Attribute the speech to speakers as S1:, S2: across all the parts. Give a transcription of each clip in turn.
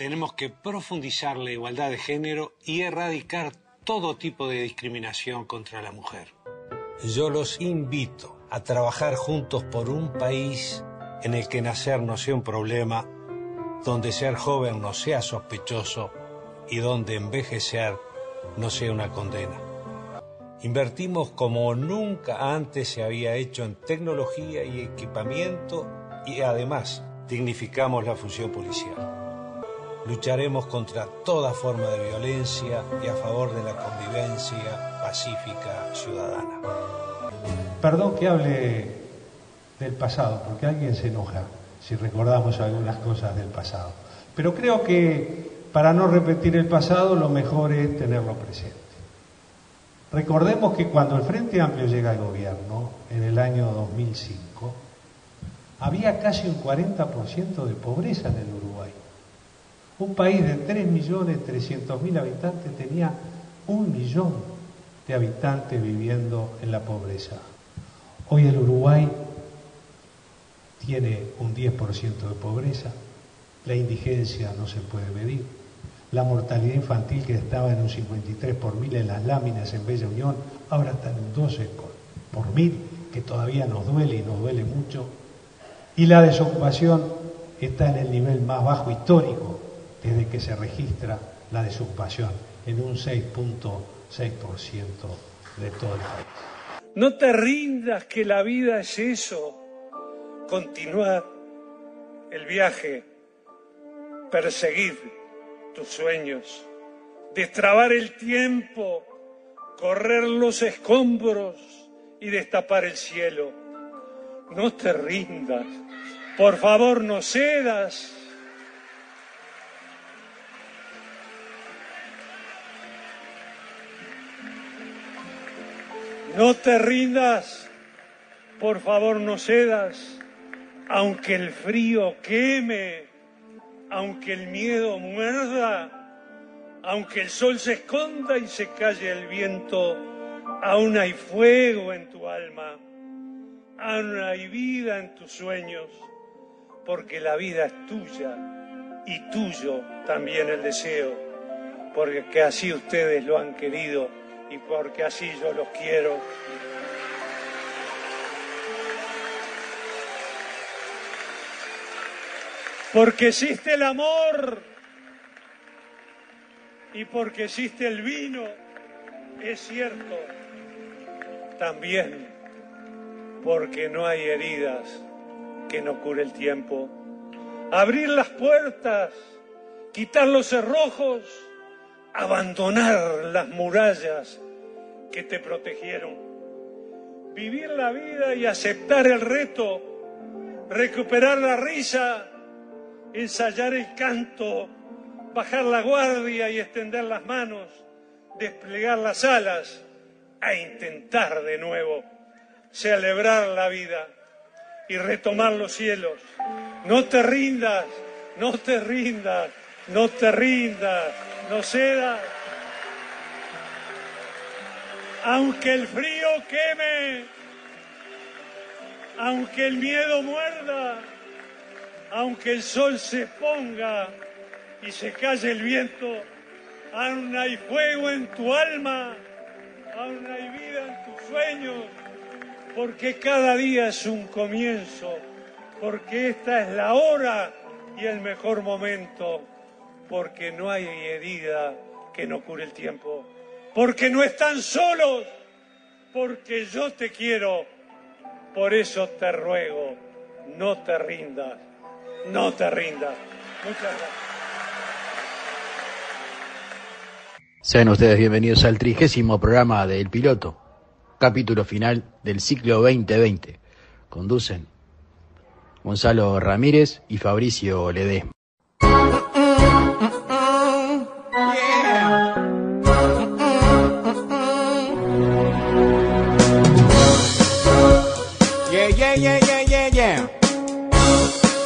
S1: Tenemos que profundizar la igualdad de género y erradicar todo tipo de discriminación contra la mujer. Yo los invito a trabajar juntos por un país en el que nacer no sea un problema, donde ser joven no sea sospechoso y donde envejecer no sea una condena. Invertimos como nunca antes se había hecho en tecnología y equipamiento y además dignificamos la función policial. Lucharemos contra toda forma de violencia y a favor de la convivencia pacífica ciudadana.
S2: Perdón que hable del pasado, porque alguien se enoja si recordamos algunas cosas del pasado. Pero creo que para no repetir el pasado, lo mejor es tenerlo presente. Recordemos que cuando el Frente Amplio llega al gobierno, en el año 2005, había casi un 40% de pobreza en el Uruguay. Un país de 3.300.000 habitantes tenía 1 millón de habitantes viviendo en la pobreza. Hoy el Uruguay tiene un 10% de pobreza, la indigencia no se puede medir, la mortalidad infantil que estaba en un 53 por mil en las láminas en Bella Unión, ahora está en un 12 por mil, que todavía nos duele y nos duele mucho, y la desocupación está en el nivel más bajo histórico desde que se registra la desocupación, en un 6.6% de todo el país.
S3: No te rindas, que la vida es eso. Continuar el viaje, perseguir tus sueños, destrabar el tiempo, correr los escombros y destapar el cielo. No te rindas, por favor no cedas. No te rindas, por favor no cedas, aunque el frío queme, aunque el miedo muerda, aunque el sol se esconda y se calle el viento, aún hay fuego en tu alma, aún hay vida en tus sueños, porque la vida es tuya y tuyo también el deseo, porque así ustedes lo han querido y porque así yo los quiero. Porque existe el amor y porque existe el vino, es cierto, también porque no hay heridas que no cure el tiempo. Abrir las puertas, quitar los cerrojos, abandonar las murallas que te protegieron. Vivir la vida y aceptar el reto, recuperar la risa, ensayar el canto, bajar la guardia y extender las manos, desplegar las alas, a intentar de nuevo, celebrar la vida y retomar los cielos. No te rindas, no te rindas, no te rindas, no cedas. Aunque el frío queme, aunque el miedo muerda, aunque el sol se ponga y se calle el viento, aún hay fuego en tu alma, aún hay vida en tus sueños, porque cada día es un comienzo, porque esta es la hora y el mejor momento, porque no hay herida que no cure el tiempo, porque no están solos, porque yo te quiero, por eso te ruego, no te rindas. No te rindas. Muchas gracias.
S4: Sean ustedes bienvenidos al 30º programa de El Piloto, capítulo final del ciclo 2020. Conducen Gonzalo Ramírez y Fabricio Ledesma.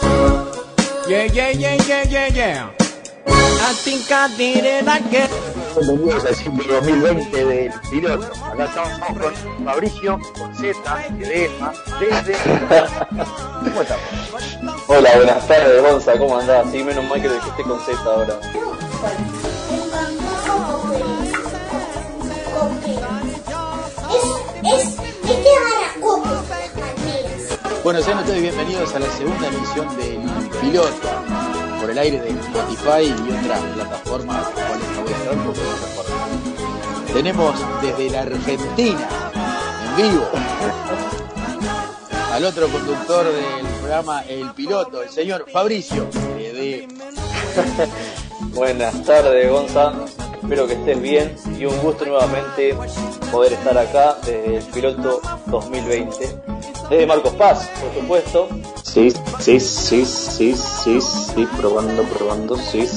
S5: Yeah. I think I did it again.
S4: bienvenidos al ciclo 2020 del piloto. Acá estamos con Fabricio, con Z, Edema, desde... ¿Cómo estamos?
S5: Hola, buenas tardes, Gonza, ¿cómo andás? Sí, menos mal que lo dijiste con Z ahora.
S4: Bueno, sean ustedes bienvenidos a la segunda emisión del piloto por el aire de Spotify y otras plataformas, las cuales no voy a saber porque no recuerdo. Tenemos desde la Argentina, en vivo, al otro conductor del programa El Piloto, el señor Fabricio de...
S5: Buenas tardes, Gonza, espero que estés bien y un gusto nuevamente poder estar acá desde el piloto 2020, desde Marcos Paz, por supuesto.
S6: Sí, probando, sí.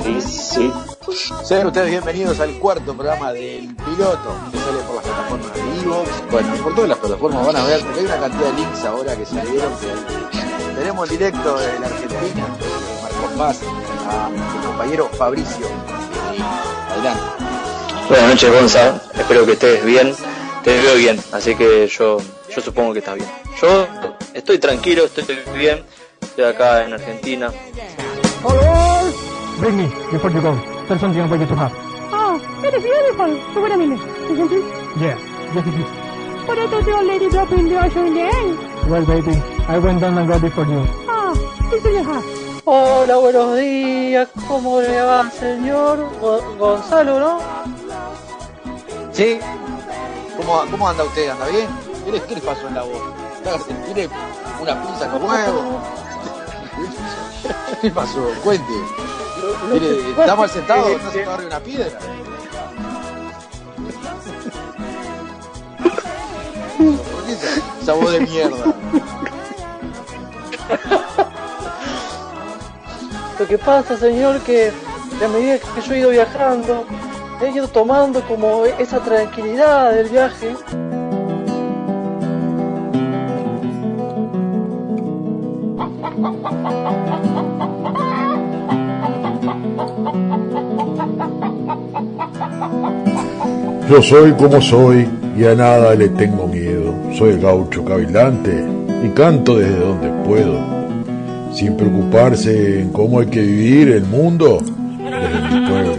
S4: Sean ustedes bienvenidos al cuarto programa del piloto, que sale por las plataformas de Evox, bueno, por todas las plataformas van a ver, porque hay una cantidad de links ahora que salieron, que tenemos en directo desde la Argentina, de Marcos Paz, a mi compañero Fabricio. Adelante.
S6: Buenas noches, Gonza, espero que estés bien, te veo bien, así que yo supongo que estás bien. Yo estoy tranquilo, estoy bien, estoy acá en Argentina.
S7: Bring me before you go. There's something I want you to have. Oh, it is beautiful. So wait a minute, isn't it? Yeah, yes it is. But I thought you already dropped in the ocean in the end. Well, baby, I went down and got it for you. Oh, this is your hat.
S8: Hola, buenos días. ¿Cómo le va, señor Gonzalo, no?
S4: Sí. ¿Cómo anda usted? ¿Anda bien? ¿Qué le pasó en la voz? ¿Tiene una pizza con huevo? ¿Qué pasó? Cuente. ¿Está mal sentado? ¿Está sentado arriba de una piedra? ¿Por qué esa voz de mierda?
S8: Lo que pasa, señor, que a medida que yo he ido viajando, he ido tomando como esa tranquilidad del viaje.
S9: Yo soy como soy y a nada le tengo miedo. Soy el gaucho cavilante y canto desde donde puedo, sin preocuparse en cómo hay que vivir el mundo desde mi pueblo.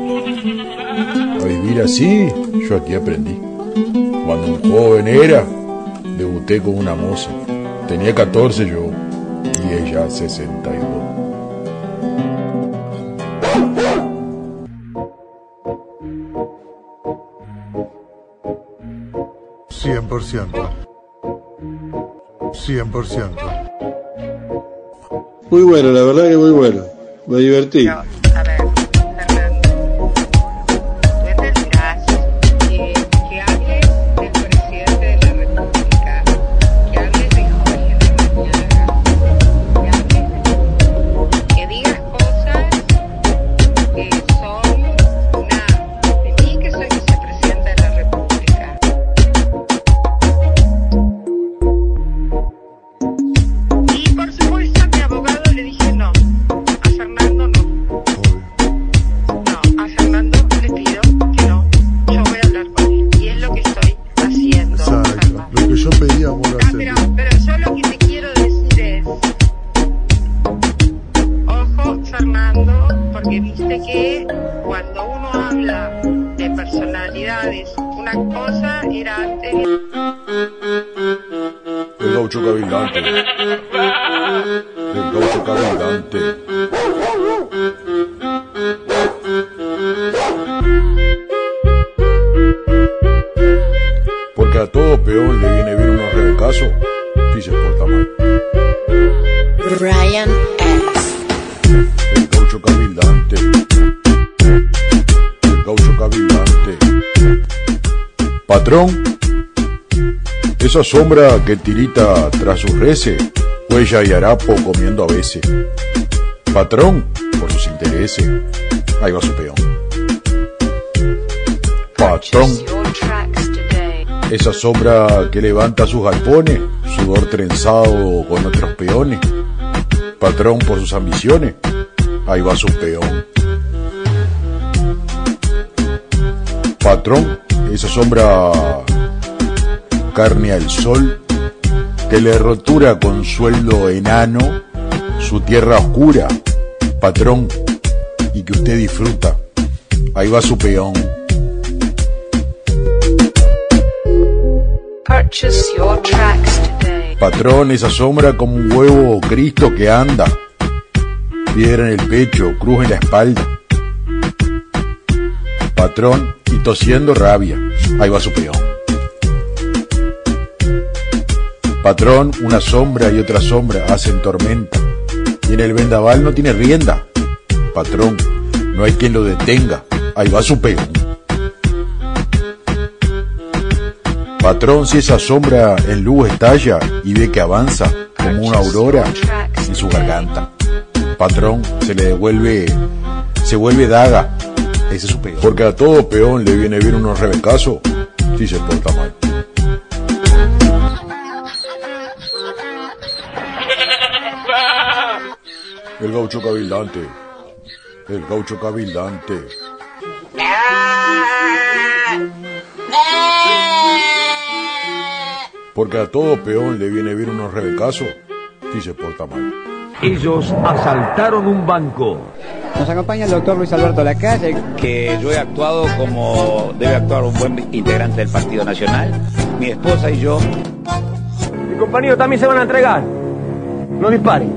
S9: A vivir así yo aquí aprendí. Cuando un joven era, debuté con una moza. Tenía 14 yo y ella 62.
S10: Muy bueno, la verdad que muy bueno. Me divertí.
S11: A ver, Fernando, tú entenderás que hables del presidente de la República, que hables de Jorge Larrañaga, que digas cosas que son de mí, que soy vicepresidenta de la República. Y por supuesto a mi abogado le dije no, a Fernando no. No, a Fernando le pido que no, yo voy a hablar con él. Y es lo que estoy haciendo.
S10: Exacto, lo que yo pedí, amor, hacer.
S11: Pero yo lo que te quiero decir es, ojo Fernando, porque viste que cuando uno habla de personalidades, una cosa era antes.
S9: El gaucho cavilante. El gaucho cavilante. Porque a todo peón le viene bien unos rebecazos si se porta mal.
S12: Brian S.
S9: El gaucho cavilante. El gaucho cavilante. Patrón, esa sombra que tirita tras sus reces, huella y harapo comiendo a veces. Patrón, por sus intereses, ahí va su peón. Patrón, esa sombra que levanta sus galpones, sudor trenzado con otros peones. Patrón, por sus ambiciones, ahí va su peón. Patrón, esa sombra carne al sol, que le rotura con sueldo enano su tierra oscura, patrón, y que usted disfruta. Ahí va su peón.
S12: Purchase your tracks today.
S9: Patrón, esa sombra como un huevo Cristo que anda, piedra en el pecho, cruz en la espalda. Patrón, y tosiendo rabia. Ahí va su peón. Patrón, una sombra y otra sombra hacen tormenta, y en el vendaval no tiene rienda. Patrón, no hay quien lo detenga. Ahí va su peón. Patrón, si esa sombra en luz estalla y ve que avanza como una aurora en su garganta. Patrón, se vuelve daga. Ese es su peón. Porque a todo peón le viene bien unos rebecazos si se porta mal. El gaucho cabildante. El gaucho cabildante. Porque a todo peón le viene bien unos rebecazos si se porta mal.
S13: Ellos asaltaron un banco.
S14: Nos acompaña el doctor Luis Alberto Lacalle.
S15: Que yo he actuado como debe actuar un buen integrante del Partido Nacional. Mi esposa y yo.
S13: Mi compañero también se van a entregar. No disparen.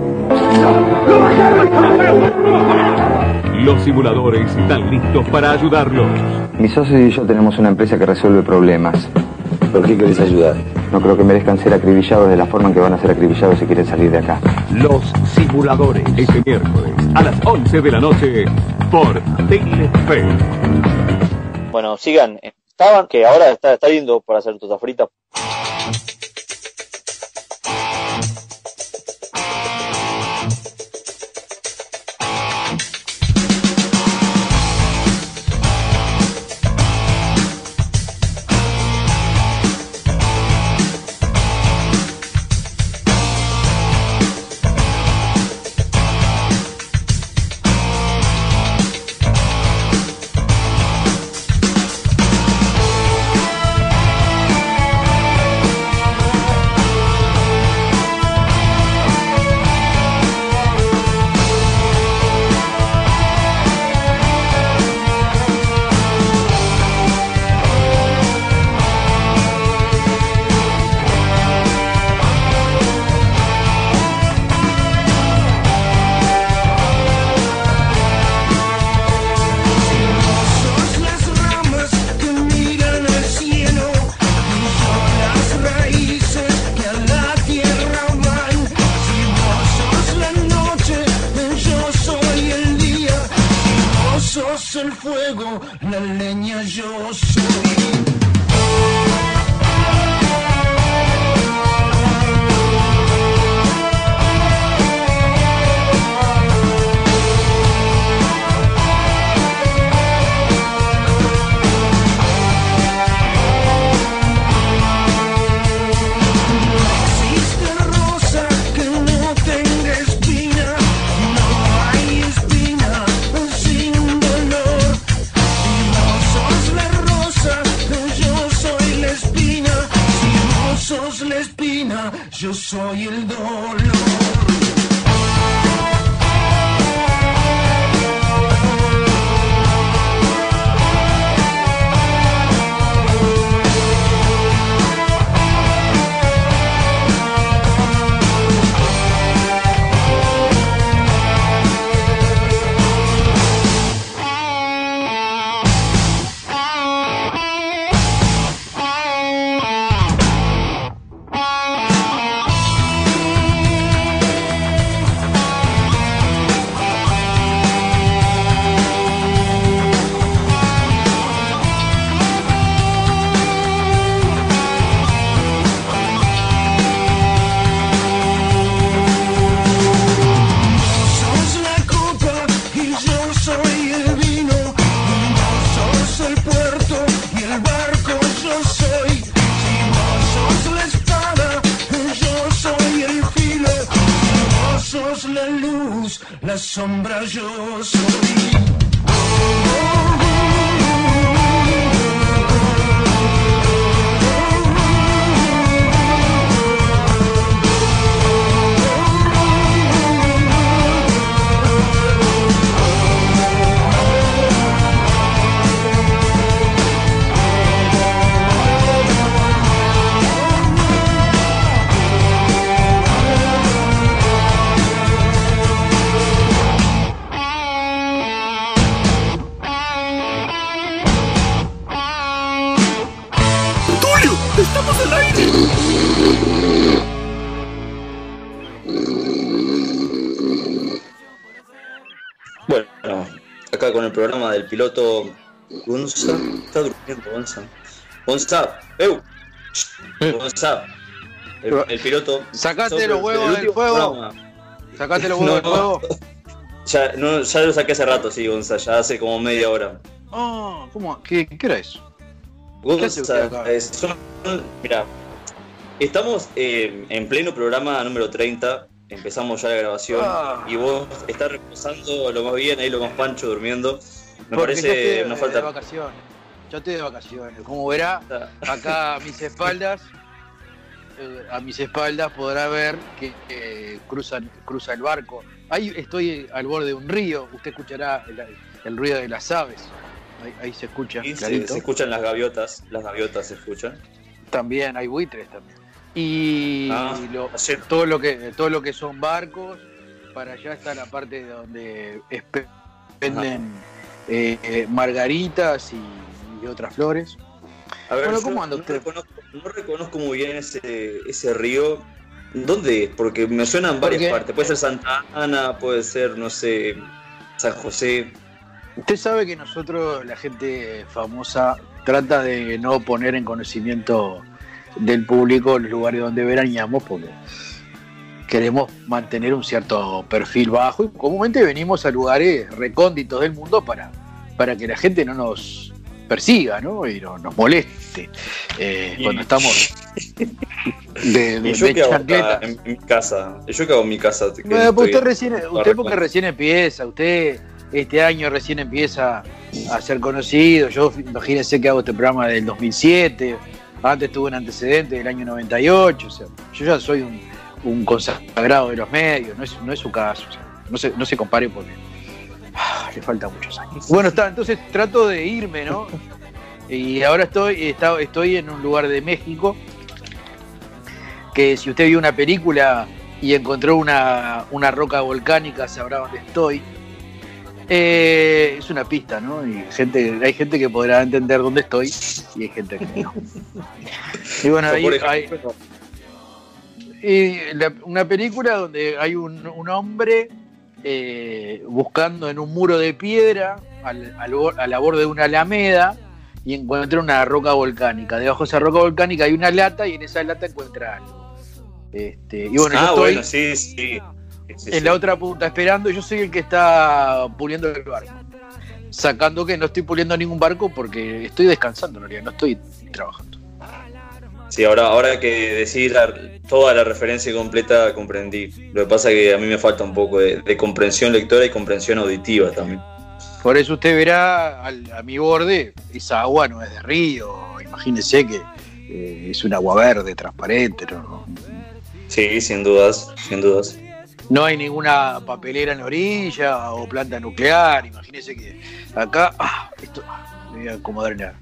S16: Los simuladores están listos para ayudarlos.
S17: Mi socio y yo tenemos una empresa que resuelve problemas. ¿Por qué querés ayudar? No creo que merezcan ser acribillados de la forma en que van a ser acribillados si quieren salir de acá.
S16: Los simuladores, este miércoles a las 11 de la noche por Telefe.
S5: Bueno, sigan. Estaban, que ahora está lindo para hacer torta frita.
S18: Yo soy el dolor. La sombra yo soy.
S6: acá con el programa del piloto Gonza. Está durmiendo Gonza. Gonza, Gonza. El piloto.
S4: Sacate los huevos del fuego. Sacate los huevos del fuego.
S6: Ya lo saqué hace rato, sí, Gonza, ya hace como media hora.
S4: ¿Cómo? ¿Qué hora es?
S6: Gonza, mira, estamos en pleno programa número 30. Empezamos ya la grabación y vos estás reposando lo más bien, ahí lo más pancho durmiendo. Me parece una falta.
S4: Yo estoy de vacaciones. Como verá, acá a mis espaldas podrá ver que cruza el barco. Ahí estoy al borde de un río. Usted escuchará el ruido de las aves. Ahí se escucha.
S6: Sí, se escuchan las gaviotas. Las gaviotas se escuchan.
S4: También hay buitres también. Y todo lo que son barcos, para allá está la parte donde venden margaritas y otras flores.
S6: A ver,
S4: bueno, ¿cómo anda usted?
S6: No reconozco muy bien ese río. ¿Dónde es? Porque me suenan varias partes. Puede ser Santa Ana, puede ser, no sé, San José.
S4: Usted sabe que nosotros, la gente famosa, trata de no poner en conocimiento del público los lugares donde veraneamos, porque queremos mantener un cierto perfil bajo y comúnmente venimos a lugares recónditos del mundo para que la gente no nos persiga, ¿no? Y no nos moleste cuando estamos de chancletas.
S6: En mi casa. Yo que hago en mi casa.
S4: Bueno, pues usted porque recién empieza, usted este año recién empieza a ser conocido. Yo imagínense que hago este programa del 2007. Antes tuve un antecedente del año 98, o sea, yo ya soy un consagrado de los medios, no es su caso, o sea, no se compare porque le faltan muchos años. Bueno, entonces trato de irme, ¿no? Y ahora estoy en un lugar de México que si usted vio una película y encontró una roca volcánica, sabrá dónde estoy. Es una pista, ¿no? Y hay gente que podrá entender dónde estoy y hay gente que no. Y bueno, hay una película donde hay un hombre buscando en un muro de piedra a la borde de una alameda y encuentra una roca volcánica. Debajo de esa roca volcánica hay una lata y en esa lata encuentra algo. Y bueno, yo estoy...
S6: sí.
S4: En la otra punta esperando, yo soy el que está puliendo el barco. Sacando que no estoy puliendo ningún barco porque estoy descansando en realidad, no estoy trabajando.
S6: Sí, ahora que decir toda la referencia completa comprendí. Lo que pasa es que a mí me falta un poco de comprensión lectora y comprensión auditiva también.
S4: Por eso usted verá a mi borde, esa agua no es de río, imagínese que es un agua verde, transparente, ¿no?
S6: Sí, sin dudas.
S4: No hay ninguna papelera en la orilla o planta nuclear. Imagínese que acá... me voy a acomodar nada.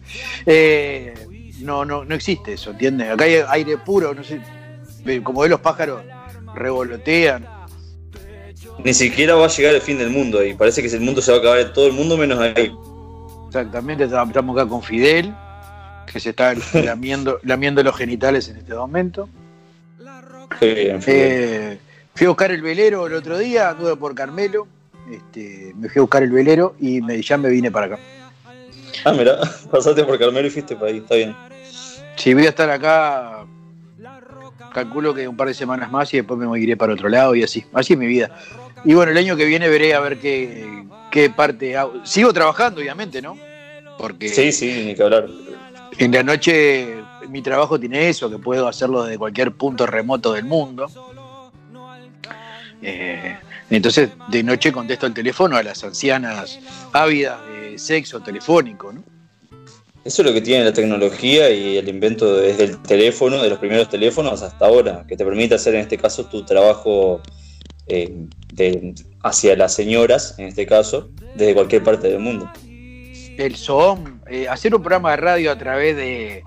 S4: No existe eso, ¿entiendes? Acá hay aire puro, no sé. Como ve los pájaros revolotean.
S6: Ni siquiera va a llegar el fin del mundo ahí. Parece que el mundo se va a acabar en todo el mundo menos ahí.
S4: Exactamente, estamos acá con Fidel, que se está lamiendo los genitales en este momento.
S6: Bien,
S4: fui a buscar el velero el otro día, anduve por Carmelo, me fui a buscar el velero y ya me vine para acá.
S6: Ah, mirá, pasaste por Carmelo y fuiste para ahí, está bien.
S4: Sí, voy a estar acá, calculo que un par de semanas más y después me iré para otro lado y así es mi vida. Y bueno, el año que viene veré a ver qué parte hago. Sigo trabajando, obviamente, ¿no? Porque
S6: sí, ni que hablar.
S4: En la noche mi trabajo tiene eso, que puedo hacerlo desde cualquier punto remoto del mundo. Entonces de noche contesto el teléfono a las ancianas ávidas de sexo telefónico, ¿no?
S6: Eso es lo que tiene la tecnología y el invento desde el teléfono, de los primeros teléfonos hasta ahora, que te permite hacer en este caso tu trabajo hacia las señoras, en este caso, desde cualquier parte del mundo.
S4: El Zoom, hacer un programa de radio a través de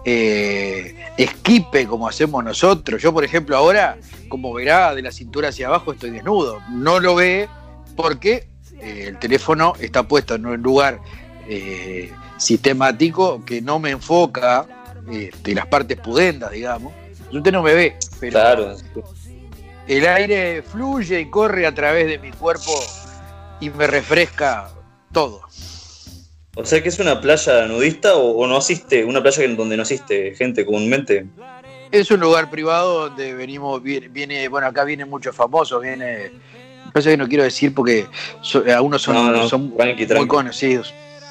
S4: Skype como hacemos nosotros. Yo, por ejemplo, ahora, como verá, de la cintura hacia abajo estoy desnudo. No lo ve porque el teléfono está puesto en un lugar sistemático que no me enfoca las partes pudendas, digamos. Usted no me ve, pero
S6: claro.
S4: El aire fluye y corre a través de mi cuerpo y me refresca todo.
S6: O sea que es una playa nudista o no asiste, una playa donde no asiste gente comúnmente.
S4: Es un lugar privado donde bueno, acá vienen muchos famosos, pasa que no quiero decir porque algunos son
S6: tranqui.
S4: Muy conocidos.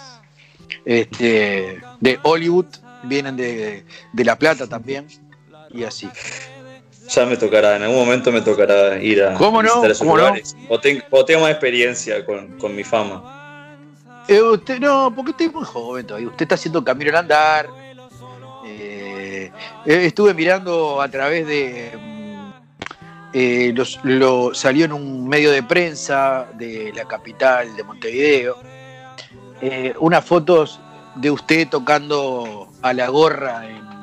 S4: De Hollywood, vienen de La Plata también, y así.
S6: Ya me tocará, en algún momento me tocará ir a visitar esos lugares. O tengo más experiencia con mi fama.
S4: Usted no, porque usted es muy joven todavía. Usted está haciendo camino al andar. Estuve mirando a través de salió en un medio de prensa de la capital de Montevideo unas fotos de usted tocando a la gorra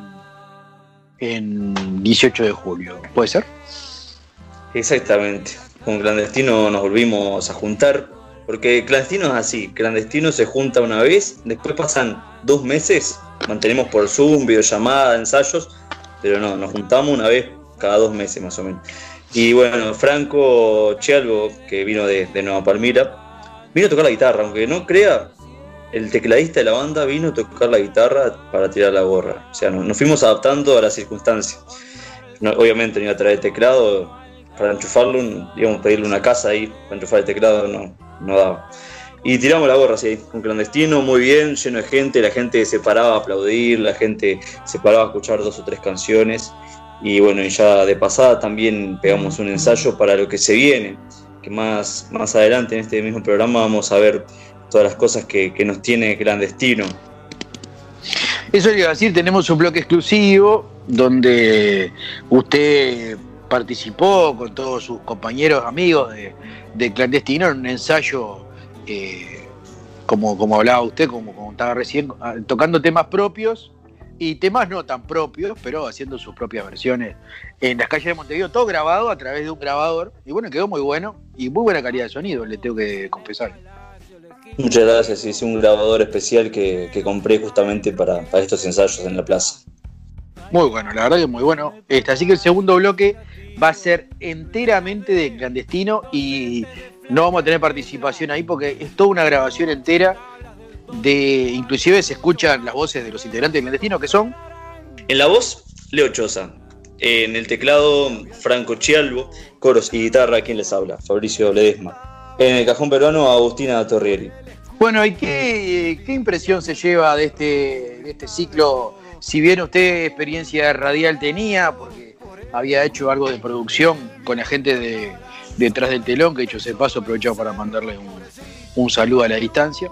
S4: en 18 de julio. ¿Puede ser?
S6: Exactamente. Con Clandestino nos volvimos a juntar. Porque Clandestino es así, Clandestino se junta una vez, después pasan 2 meses, mantenemos por Zoom, videollamada, ensayos, pero no, nos juntamos una vez cada 2 meses más o menos. Y bueno, Franco Chialvo, que vino de Nueva Palmira, vino a tocar la guitarra, aunque no crea, el tecladista de la banda vino a tocar la guitarra para tirar la gorra. O sea, nos fuimos adaptando a las circunstancias. Obviamente no iba a traer teclado para enchufarlo, íbamos a pedirle una casa ahí para enchufar el teclado, no daba. Y tiramos la gorra así, con Clandestino, muy bien, lleno de gente, la gente se paraba a aplaudir, la gente se paraba a escuchar 2 o 3 canciones. Y bueno, y ya de pasada también pegamos un ensayo para lo que se viene, que más adelante en este mismo programa vamos a ver todas las cosas que nos tiene Clandestino.
S4: Eso le iba a decir, tenemos un bloque exclusivo donde usted participó con todos sus compañeros, amigos de Clandestino en un ensayo, como hablaba usted, como estaba recién, tocando temas propios y temas no tan propios, pero haciendo sus propias versiones en las calles de Montevideo, todo grabado a través de un grabador, y bueno, quedó muy bueno y muy buena calidad de sonido, le tengo que confesar.
S6: Muchas gracias, es un grabador especial que compré justamente para estos ensayos en la plaza.
S4: Muy bueno, la verdad que muy bueno. Así que el segundo bloque va a ser enteramente de Clandestino y no vamos a tener participación ahí porque es toda una grabación entera inclusive se escuchan las voces de los integrantes de Clandestino, que son...
S6: En la voz, Leo Choza. En el teclado, Franco Chialvo. Coros y guitarra, ¿quién les habla? Fabricio Ledesma. En el cajón peruano, Agustina Torrieri.
S4: Bueno, ¿y qué impresión se lleva de este ciclo? Si bien usted experiencia radial tenía, porque había hecho algo de producción con la gente de Detrás del Telón, que hecho ese paso, aprovechado para mandarle un saludo a la distancia.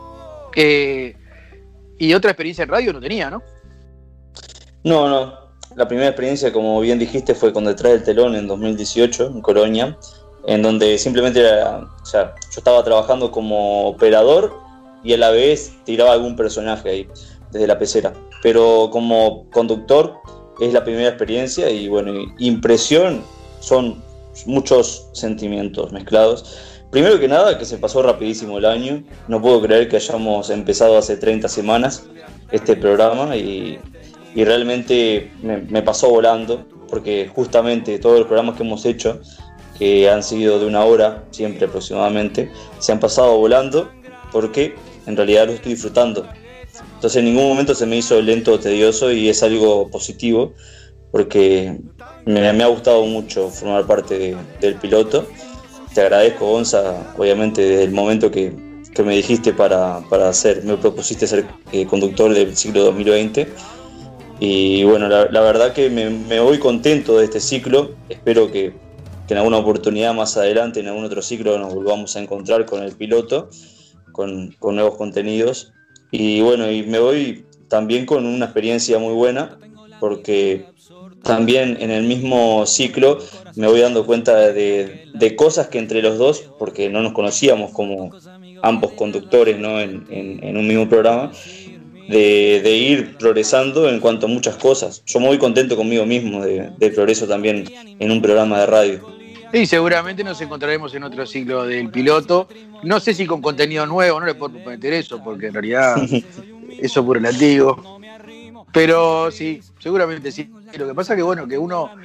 S4: Y otra experiencia en radio no tenía, ¿no?
S6: No. La primera experiencia, como bien dijiste, fue con Detrás del Telón en 2018, en Colonia, en donde simplemente yo estaba trabajando como operador y a la vez tiraba algún personaje ahí, desde la pecera. Pero como conductor es la primera experiencia y bueno, impresión son muchos sentimientos mezclados. Primero que nada, que se pasó rapidísimo el año. No puedo creer que hayamos empezado hace 30 semanas este programa y realmente me pasó volando, porque justamente todos los programas que hemos hecho, que han sido de 1 hora, siempre aproximadamente, se han pasado volando porque en realidad lo estoy disfrutando. Entonces en ningún momento se me hizo lento o tedioso y es algo positivo porque me ha gustado mucho formar parte del piloto. Te agradezco, Gonza, obviamente desde el momento que me dijiste me propusiste ser conductor del ciclo 2020 y bueno, la verdad que me voy contento de este ciclo. Espero que en alguna oportunidad más adelante, en algún otro ciclo, nos volvamos a encontrar con el piloto, con nuevos contenidos y bueno, y me voy también con una experiencia muy buena porque también en el mismo ciclo me voy dando cuenta de cosas que entre los dos, porque no nos conocíamos como ambos conductores, ¿no? en un mismo programa, de ir progresando en cuanto a muchas cosas. Yo me voy contento conmigo mismo de progreso también en un programa de radio.
S4: Y seguramente nos encontraremos en otro ciclo del piloto. No sé si con contenido nuevo, no le puedo prometer eso, porque en realidad eso es puro relativo. Pero sí, seguramente sí. Lo que pasa es que bueno, que uno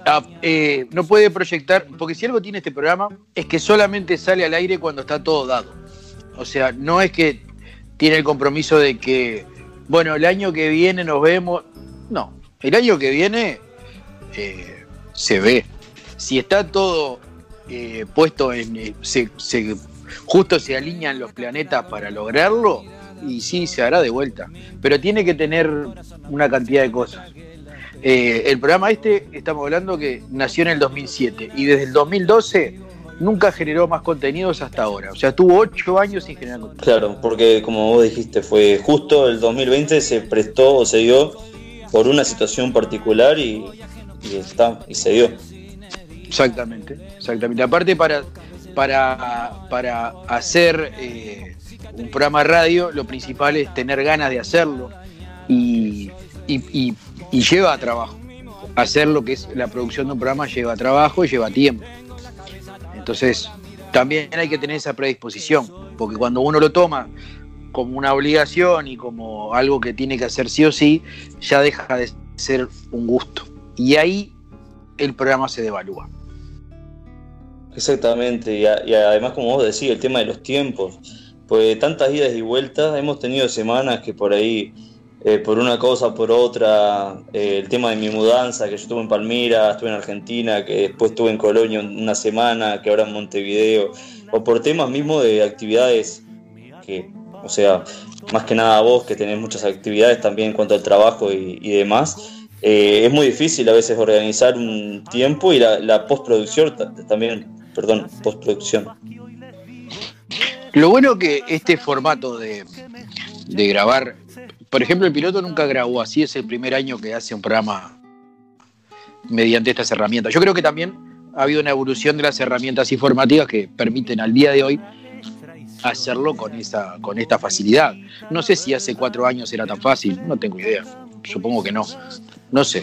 S4: no puede proyectar, porque si algo tiene este programa es que solamente sale al aire cuando está todo dado. O sea, no es que tiene el compromiso de que, bueno, el año que viene nos vemos. No, el año que viene se ve. Si está todo puesto en... justo se alinean los planetas para lograrlo, y sí, se hará de vuelta. Pero tiene que tener una cantidad de cosas. El programa estamos hablando que nació en el 2007 y desde el 2012 nunca generó más contenidos hasta ahora. O sea, tuvo 8 años sin generar contenido.
S6: Claro, porque como vos dijiste, fue justo el 2020 se prestó o se dio por una situación particular y se dio.
S4: Exactamente. Aparte para hacer un programa de radio, lo principal es tener ganas de hacerlo y lleva trabajo. Hacer lo que es la producción de un programa lleva trabajo y lleva tiempo. Entonces, también hay que tener esa predisposición, porque cuando uno lo toma como una obligación y como algo que tiene que hacer sí o sí, ya deja de ser un gusto. Y ahí el programa se devalúa.
S6: Exactamente, y además, como vos decís, el tema de los tiempos, pues tantas idas y vueltas, hemos tenido semanas que por ahí, por una cosa, por otra, el tema de mi mudanza, que yo estuve en Palmira, estuve en Argentina, que después estuve en Colonia una semana, que ahora en Montevideo, o por temas mismos de actividades que, o sea, más que nada vos que tenés muchas actividades también en cuanto al trabajo y demás, es muy difícil a veces organizar un tiempo y la postproducción también.
S4: Lo bueno que este formato de grabar, por ejemplo, el piloto nunca grabó así, es el primer año que hace un programa mediante estas herramientas. Yo creo que también ha habido una evolución de las herramientas informativas que permiten al día de hoy hacerlo con esta facilidad. No sé si hace 4 años era tan fácil, no tengo idea, supongo que no sé.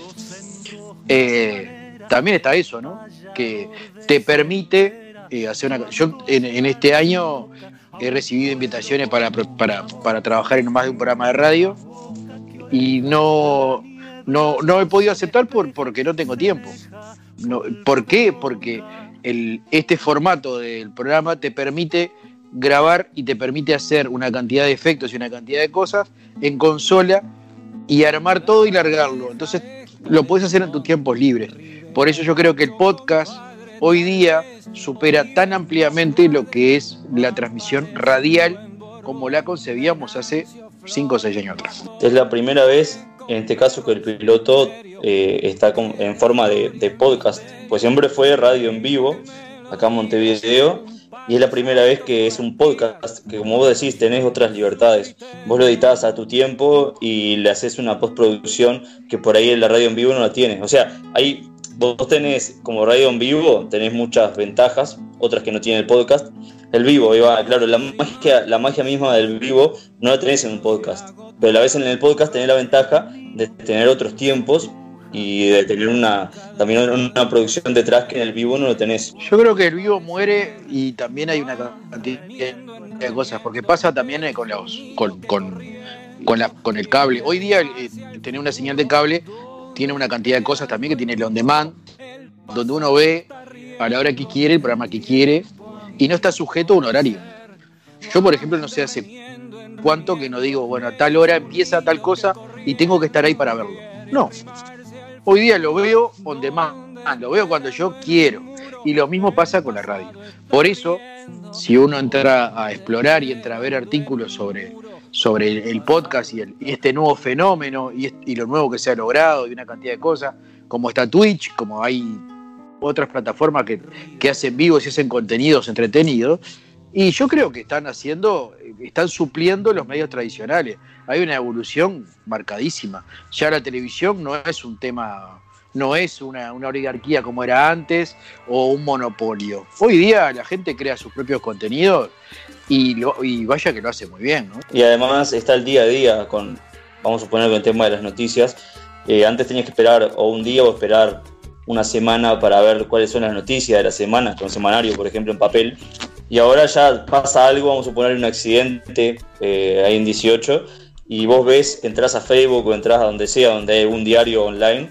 S4: También está eso, ¿no? Que te permite hacer una... Yo en este año he recibido invitaciones para trabajar en más de un programa de radio y no he podido aceptar porque no tengo tiempo. ¿Por qué? Porque este formato del programa te permite grabar y te permite hacer una cantidad de efectos y una cantidad de cosas en consola y armar todo y largarlo. Entonces lo puedes hacer en tus tiempos libres. Por eso yo creo que el podcast hoy día supera tan ampliamente lo que es la transmisión radial como la concebíamos hace 5 o 6 años atrás.
S6: Es la primera vez, en este caso, que el piloto está en forma de podcast. Pues siempre fue radio en vivo, acá en Montevideo, y es la primera vez que es un podcast, que como vos decís, tenés otras libertades. Vos lo editás a tu tiempo y le haces una postproducción que por ahí en la radio en vivo no la tiene. O sea, vos tenés, como radio en vivo, tenés muchas ventajas, otras que no tiene el podcast. El vivo, claro, la magia misma del vivo no la tenés en un podcast. Pero a la vez en el podcast tenés la ventaja de tener otros tiempos y de tener también una producción detrás que en el vivo no lo tenés.
S4: Yo creo que el vivo muere y también hay una cantidad de cosas, porque pasa también con el cable. Hoy día tener una señal de cable tiene una cantidad de cosas también que tiene el on demand, donde uno ve a la hora que quiere, el programa que quiere, y no está sujeto a un horario. Yo, por ejemplo, no sé hace cuánto que no digo, bueno, a tal hora empieza tal cosa y tengo que estar ahí para verlo. No. Hoy día lo veo on demand, lo veo cuando yo quiero. Y lo mismo pasa con la radio. Por eso, si uno entra a explorar y entra a ver artículos sobre el podcast y este nuevo fenómeno y lo nuevo que se ha logrado y una cantidad de cosas, como está Twitch, como hay otras plataformas que hacen vivos y hacen contenidos entretenidos, y yo creo que están supliendo los medios tradicionales. Hay una evolución marcadísima. Ya la televisión no es un tema, no es una oligarquía como era antes o un monopolio. Hoy día la gente crea sus propios contenidos y vaya que lo hace muy bien, ¿no?
S6: Y además está el día a día vamos a suponer con el tema de las noticias. Antes tenías que esperar o un día o esperar una semana para ver cuáles son las noticias de la semana, con semanario, por ejemplo, en papel. Y ahora ya pasa algo, vamos a suponer un accidente ahí en 18, y vos entras a Facebook o entras a donde sea, donde hay un diario online,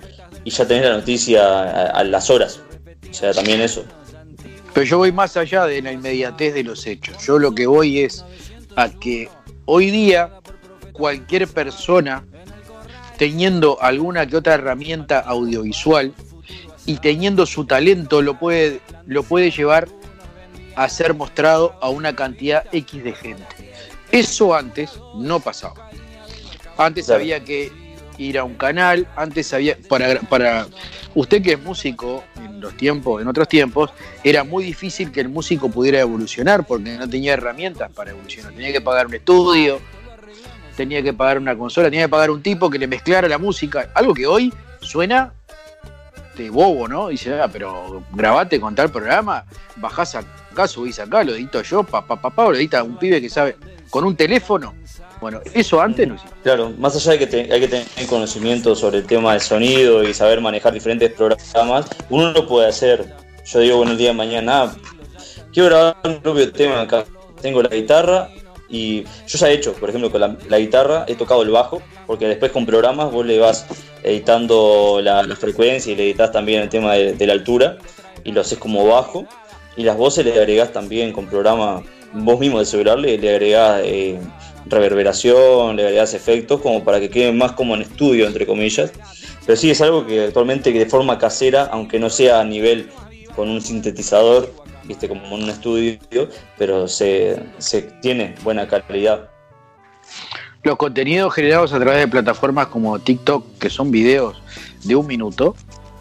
S6: y ya tenés la noticia a las horas. O sea, también eso.
S4: Pero yo voy más allá de la inmediatez de los hechos. Yo lo que voy es a que hoy día cualquier persona, teniendo alguna que otra herramienta audiovisual y teniendo su talento, lo puede llevar a ser mostrado a una cantidad X de gente. Eso antes no pasaba. Antes había que ir a un canal, antes había para usted que es músico en otros tiempos, era muy difícil que el músico pudiera evolucionar porque no tenía herramientas para evolucionar. Tenía que pagar un estudio, tenía que pagar una consola, tenía que pagar un tipo que le mezclara la música, algo que hoy suena de bobo, ¿no? Dice, pero grabate con tal programa, bajás acá, subís acá, lo edito yo, lo edita un pibe que sabe, con un teléfono. Bueno, eso antes no existía.
S6: Claro, más allá de que hay que tener conocimiento sobre el tema del sonido y saber manejar diferentes programas, uno lo puede hacer. Yo digo, bueno, el día de mañana, quiero grabar un propio tema acá. Tengo la guitarra y yo ya he hecho, por ejemplo, con la guitarra he tocado el bajo, porque después con programas vos le vas editando la frecuencia y le editas también el tema de la altura y lo haces como bajo, y las voces le agregás también con programa, vos mismo del celular le agregás reverberación, le agregás efectos como para que quede más como en estudio, entre comillas. Pero sí, es algo que actualmente de forma casera, aunque no sea a nivel con un sintetizador, viste, como en un estudio, pero se tiene buena calidad.
S4: Los contenidos generados a través de plataformas como TikTok, que son videos de 1 minuto,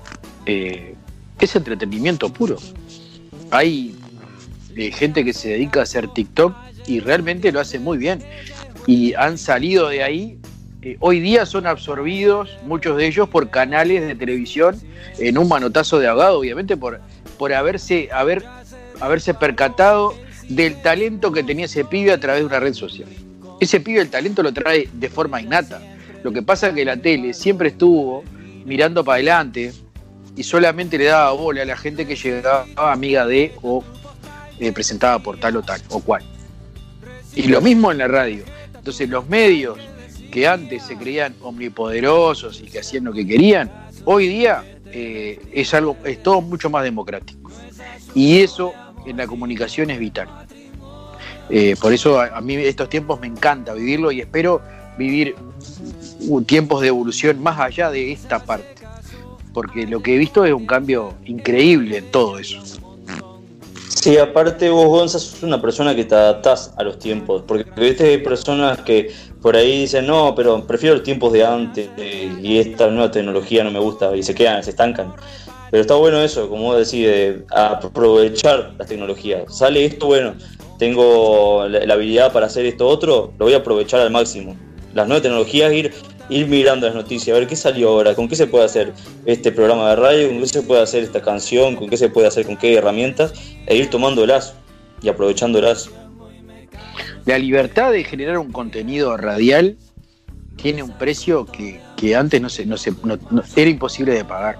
S4: es entretenimiento puro. Hay gente que se dedica a hacer TikTok y realmente lo hace muy bien. Y han salido de ahí, hoy día son absorbidos, muchos de ellos, por canales de televisión en un manotazo de ahogado, obviamente por haberse percatado del talento que tenía ese pibe a través de una red social. Ese pibe el talento lo trae de forma innata. Lo que pasa es que la tele siempre estuvo mirando para adelante y solamente le daba bola a la gente que llegaba amiga de o presentada por tal o tal o cual. Y lo mismo en la radio. Entonces los medios que antes se creían omnipoderosos y que hacían lo que querían, hoy día es todo mucho más democrático. Y eso en la comunicación es vital. Por eso a mí estos tiempos me encanta vivirlo y espero vivir tiempos de evolución más allá de esta parte. Porque lo que he visto es un cambio increíble en todo eso.
S6: Sí, aparte vos, Gonza, sos una persona que te adaptás a los tiempos, porque viste, hay personas que por ahí dicen, no, pero prefiero los tiempos de antes y esta nueva tecnología no me gusta, y se estancan. Pero está bueno eso, como vos decís, de aprovechar las tecnologías. Sale esto, bueno, tengo la habilidad para hacer esto otro, lo voy a aprovechar al máximo. Las nuevas tecnologías, ir mirando las noticias, a ver qué salió ahora, con qué se puede hacer este programa de radio, con qué se puede hacer esta canción, con qué se puede hacer, con qué herramientas, e ir tomándolas y aprovechándolas.
S4: La libertad de generar un contenido radial tiene un precio que antes no era imposible de pagar.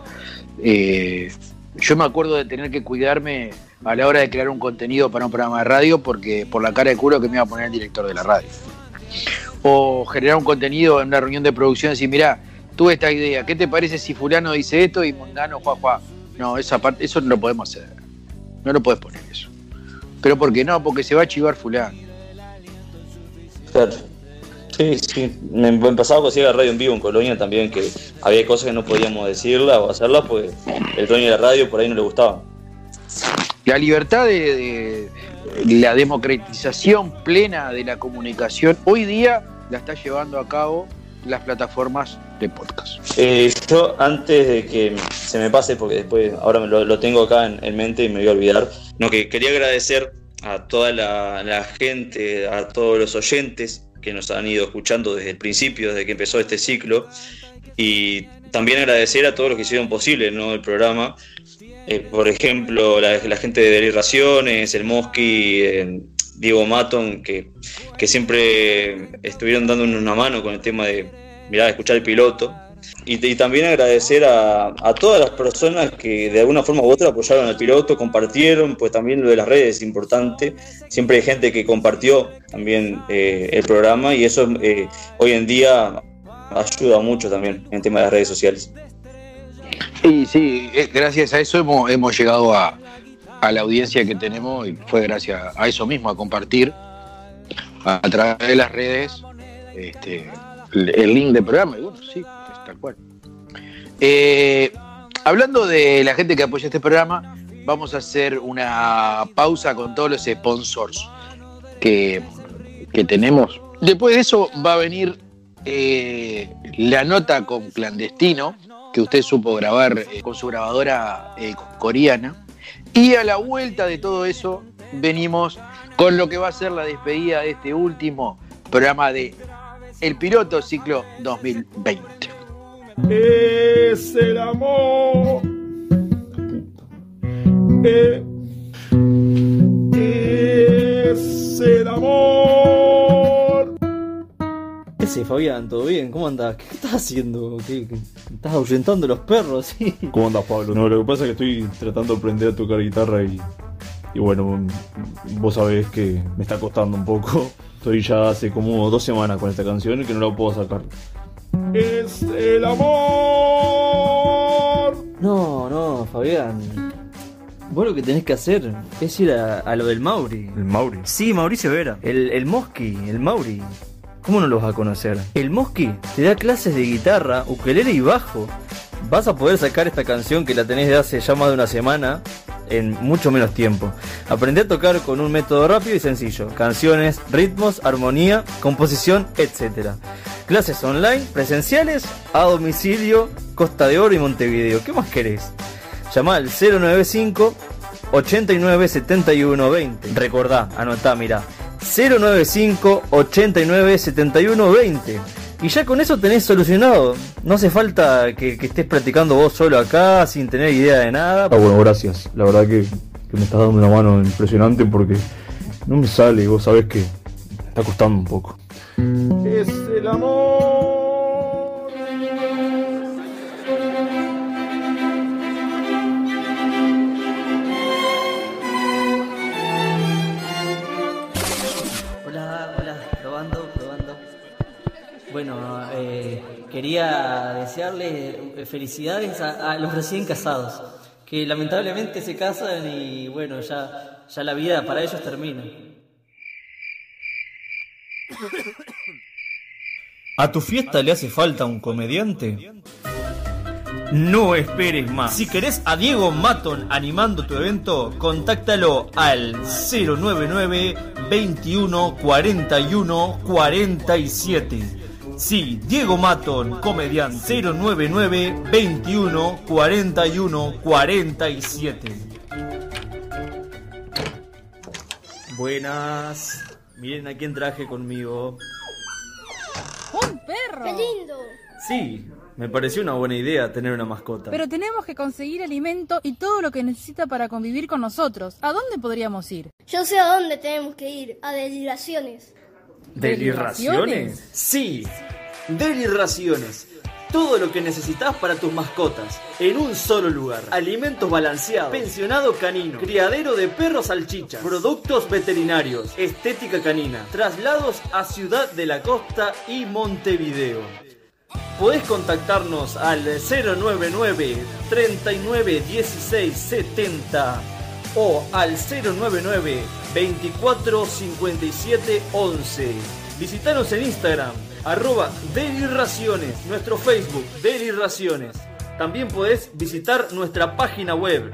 S4: Yo me acuerdo de tener que cuidarme a la hora de crear un contenido para un programa de radio porque por la cara de culo que me iba a poner el director de la radio. O generar un contenido en una reunión de producción y decir, mirá, tuve esta idea, ¿qué te parece si fulano dice esto y mundano juá? No, esa parte, eso no lo podemos hacer. No lo podés poner eso. ¿Pero por qué no? Porque se va a chivar fulano.
S6: Claro. Sí. Me pasaba que hacía radio en vivo en Colonia también, que había cosas que no podíamos decirla o hacerla, pues el dueño de la radio por ahí no le gustaba.
S4: La libertad de la democratización plena de la comunicación hoy día la está llevando a cabo las plataformas de podcast.
S6: Yo antes de que se me pase, porque después ahora lo tengo acá en mente y me voy a olvidar, que quería agradecer a toda la gente, a todos los oyentes que nos han ido escuchando desde el principio, desde que empezó este ciclo, y también agradecer a todos los que hicieron posible, ¿no?, el programa. Por ejemplo, la gente de Deli Raciones, el Mosqui, Diego Maton, que siempre estuvieron dándonos una mano con el tema de escuchar el piloto. Y también agradecer a todas las personas que de alguna forma u otra apoyaron al piloto, compartieron, pues también lo de las redes es importante. Siempre hay gente que compartió también el programa y eso hoy en día ayuda mucho también en el tema de las redes sociales.
S4: Y sí, gracias a eso hemos llegado a la audiencia que tenemos, y fue gracias a eso mismo, a compartir a través de las redes el link del programa. Y bueno, sí, es tal cual. Hablando de la gente que apoya este programa, vamos a hacer una pausa con todos los sponsors que tenemos. Después de eso va a venir la nota con Clandestino, que usted supo grabar con su grabadora coreana. Y a la vuelta de todo eso venimos con lo que va a ser la despedida de este último programa de El Piloto Ciclo 2020.
S10: Es el amor. Es el amor.
S8: ¿Qué sé, Fabián? ¿Todo bien? ¿Cómo andás? ¿Qué estás haciendo? ¿Qué estás ahuyentando los perros? ¿Sí?
S19: ¿Cómo andás, Pablo? No, lo que pasa es que estoy tratando de aprender a tocar guitarra y bueno, vos sabés que me está costando un poco. Estoy ya hace como 2 semanas con esta canción y que no la puedo sacar.
S10: Es el amor.
S8: No, Fabián. Vos lo que tenés que hacer es ir a lo del Mauri.
S19: ¿El Mauri?
S8: Sí, Mauricio Vera. El Mosqui, el Mauri. ¿Cómo no los vas a conocer? El Mosqui te da clases de guitarra, ukelele y bajo. Vas a poder sacar esta canción que la tenés de hace ya más de una semana en mucho menos tiempo. Aprendé a tocar con un método rápido y sencillo. Canciones, ritmos, armonía, composición, etc. Clases online, presenciales, a domicilio, Costa de Oro y Montevideo. ¿Qué más querés? Llamá al 095 89 71 20. Recordá, anotá, mirá. 095 89 71 20. Y ya con eso tenés solucionado. No hace falta que estés practicando vos solo acá sin tener idea de nada.
S19: Bueno, gracias. La verdad que me estás dando una mano impresionante porque no me sale y vos sabés que me está costando un poco.
S10: Es el amor.
S8: Probando. Bueno, quería desearles felicidades a los recién casados, que lamentablemente se casan y bueno, ya la vida para ellos termina. ¿A tu fiesta le hace falta un comediante? No esperes más. Si querés a Diego Maton animando tu evento, contáctalo al 099 21 41 47. Sí, Diego Maton, comediante. 099 21 41 47. Buenas. Miren a quién traje conmigo.
S20: ¡Un perro! ¡Qué lindo!
S8: Sí, me pareció una buena idea tener una mascota.
S20: Pero tenemos que conseguir alimento y todo lo que necesita para convivir con nosotros. ¿A dónde podríamos ir?
S21: Yo sé a dónde tenemos que ir, a Deliraciones.
S8: ¿Deliraciones? Sí, Deliraciones. Todo lo que necesitas para tus mascotas, en un solo lugar. Alimentos balanceados, pensionado canino, criadero de perros salchichas, productos veterinarios, estética canina, traslados a Ciudad de la Costa y Montevideo. Podés contactarnos al 099 39 16 70 o al 099 24 57 11. Visitanos en Instagram, @Deliraciones, nuestro Facebook, Deliraciones. También podés visitar nuestra página web,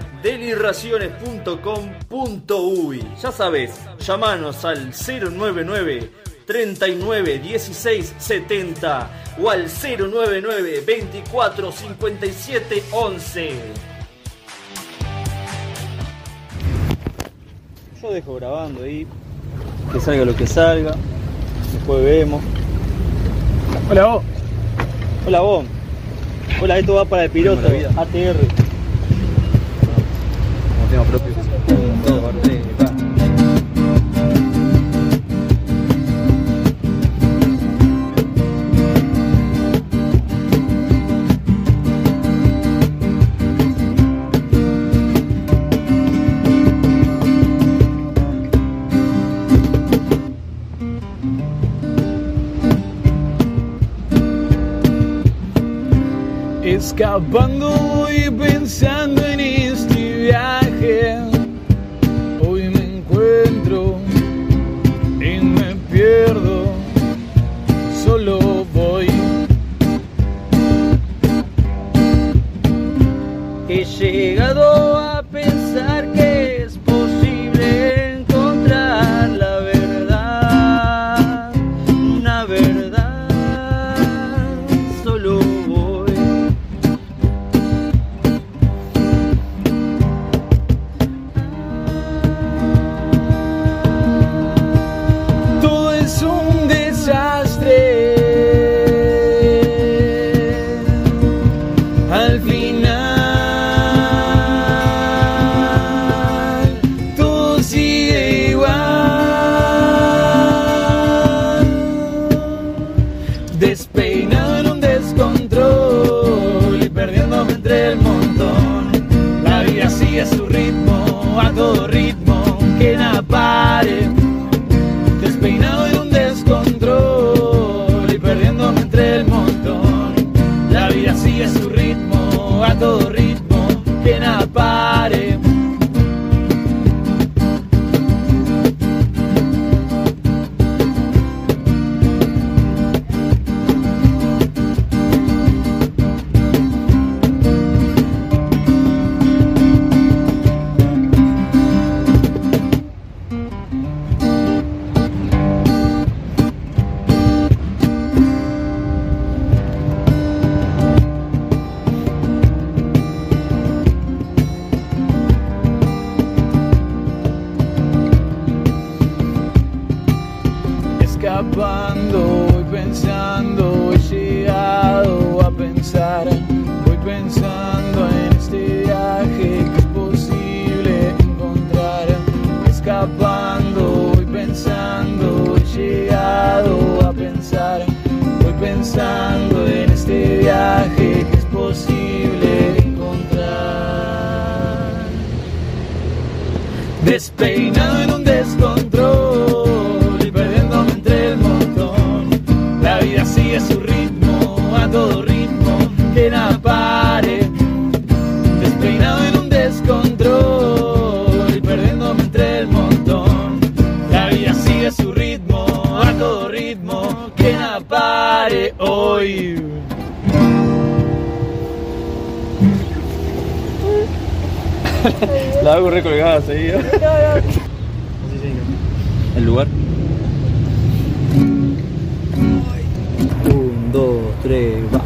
S8: deliraciones.com.uy. Ya sabés, llamanos al 099 39 16 70 o al 099 24 57 11. Yo dejo grabando ahí, que salga lo que salga, después vemos. Hola vos. Hola vos. Hola, esto va para el piloto, ATR. Como tema propio.
S1: Escapando voy pensando en este viaje. Hoy me encuentro y me pierdo. Solo voy.
S8: He llegado a pensar que es posible encontrar la verdad, una verdad. Solo voy.
S1: Todo es un desastre. Al final todo sigue igual. Despeinado en un descontrol y perdiéndome entre el montón. La vida sigue su ritmo, a todo ritmo, que nada pare. Despeinado en un descontrol y perdiéndome entre el montón. La vida sigue su ritmo, a todo ritmo, que nada pare. Escapando, voy pensando, he llegado a pensar. Voy pensando en este viaje que es posible encontrar. Escapando, voy pensando, he llegado a pensar. Voy pensando en este viaje que es posible encontrar. Despeinado en un descontrol y perdiéndome entre el montón. La vida sigue su ritmo, a todo ritmo, que nada pare. Despeinado en un descontrol y perdiéndome entre el montón. La vida sigue su ritmo, a todo ritmo, que nada pare hoy.
S8: La hago recolgada seguida. ¿El lugar? 1, 2, 3, va.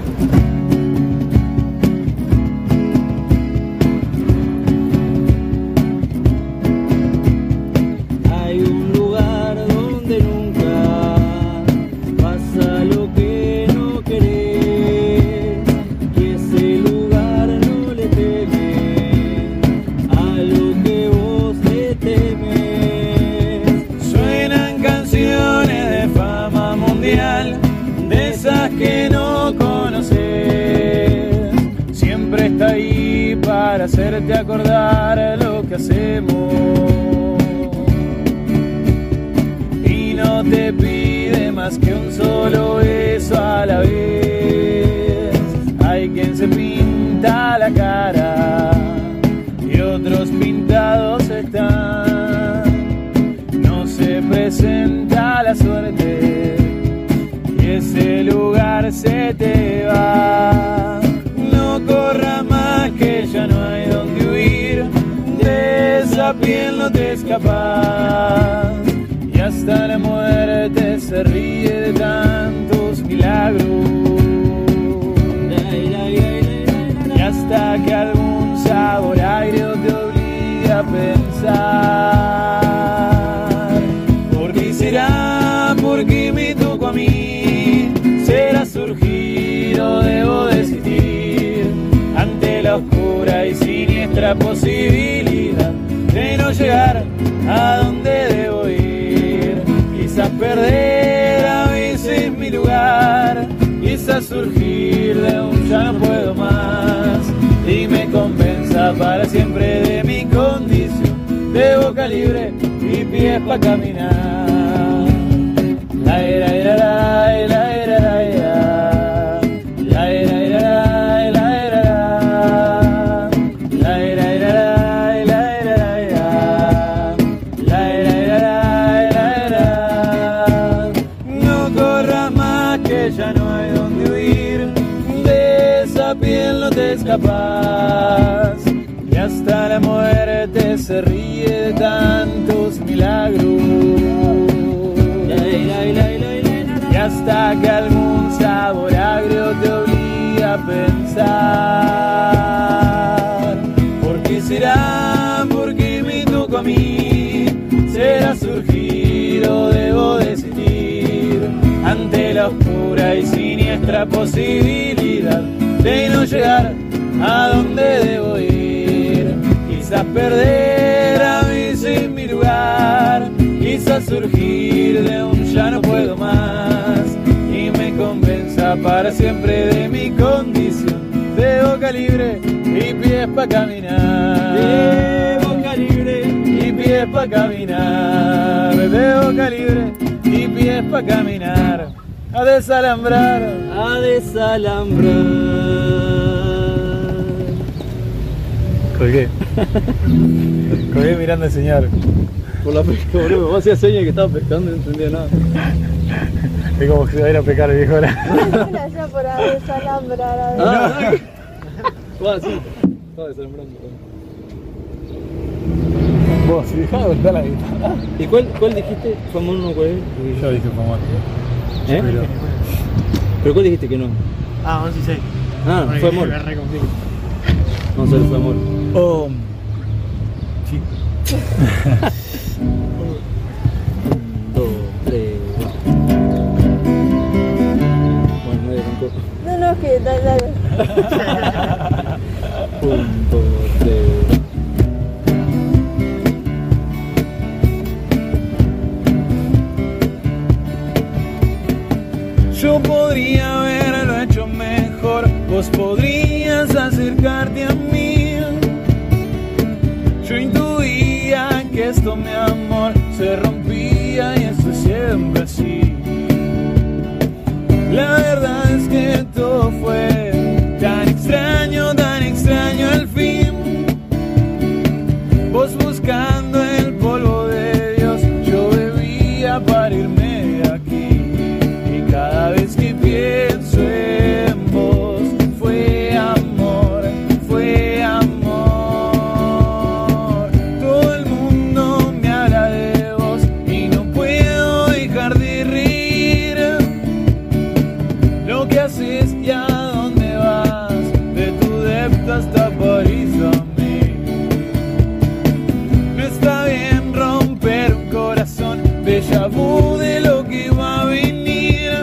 S8: Hay un lugar donde nunca pasa lo que no querés, y ese lugar no le teme a lo que vos le temes. Suenan canciones de fama mundial, de esas que no conoces. Siempre está ahí para hacerte acordar lo que hacemos. Y no te pide más que un solo beso a la vez. Hay quien se pinta la cara y otros pintados están. No se presenta la suerte y ese lugar se te va. No corras más que ya no hay donde huir. De esa piel no te escapas. Y hasta la muerte se ríe de tantos milagros. Y hasta que algún sabor agrio te obliga a pensar. ¿Por qué será? ¿Por qué me tocó a mí? ¿Será surgir o debo desistir ante la oscura y siniestra posibilidad de no llegar a donde debo ir? Quizás perder a veces mi lugar, quizás surgir de un ya no puedo más y me convenza para siempre de mi condición de boca libre y pies para caminar. La era la era la era la era la era la era
S1: que ya no hay donde huir, de esa piel no te escapas, y hasta la muerte se ríe de tantos milagros, y hasta que algún sabor agrio te obliga a pensar, ¿por qué será? ¿Por qué me tocó a mí? ¿Será surgir o debo decidir ante la oscura y siniestra posibilidad de no llegar a donde debo ir? Quizás perder a mí sin mi lugar, quizás surgir de un ya no puedo más y me convenza para siempre de mi condición de boca libre y pies pa' caminar, de boca libre y pies pa' caminar, de boca libre y pies pa' caminar, a desalambrar, a desalambrar. Colgué. Colgué mirando al señor.
S8: Por la pesca, boludo. Vos hacías señas que estaba pescando y no entendía nada.
S1: Es como que se va a ir a pescar el viejo ahora.
S21: Gracias por desalambrar.
S8: Estaba así. Estaba desalambrando.
S1: Vos, si dejás de voltar la guitarra.
S8: ¿Y cuál dijiste? ¿Famón o cuál es?
S1: Yo dije Famón.
S8: ¿Eh? ¿Pero cuál dijiste que no?
S1: Ah, 11 y 6.
S8: Ah, fue amor. Vamos a ver, fue amor.
S1: Oh. Sí.
S8: 1, 2, 3, va. Bueno, nadie arrancó.
S21: No, que dale.
S8: 1, 2, 3.
S1: Yo podría haberlo hecho mejor, vos podrías acercarte a mí. Yo intuía que esto, mi amor, se rompía y esto es siempre así. La verdad es que todo fue tan extraño al fin. Vos buscando el polvo de Dios, yo bebía para irme de aquí. Y cada vez que pienso en vos, fue amor, fue amor. Todo el mundo me habla de vos y no puedo dejar de reír. Lo que haces y a dónde vas, de tu depto hasta París a mí. No está bien romper un corazón, déjà vu de lo que va a venir.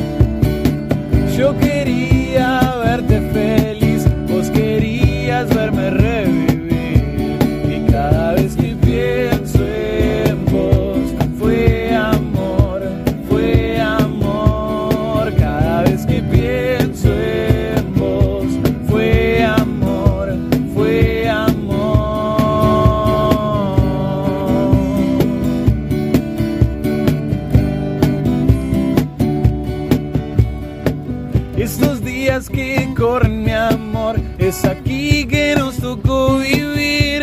S1: Yo quería verte feliz, vos querías verme revivir. Y cada vez que pienso en vos, fue amor, fue amor. Cada vez que pienso en vos, fue amor, fue amor. Estos días que corren, mi amor, es aquí que nos tocó vivir.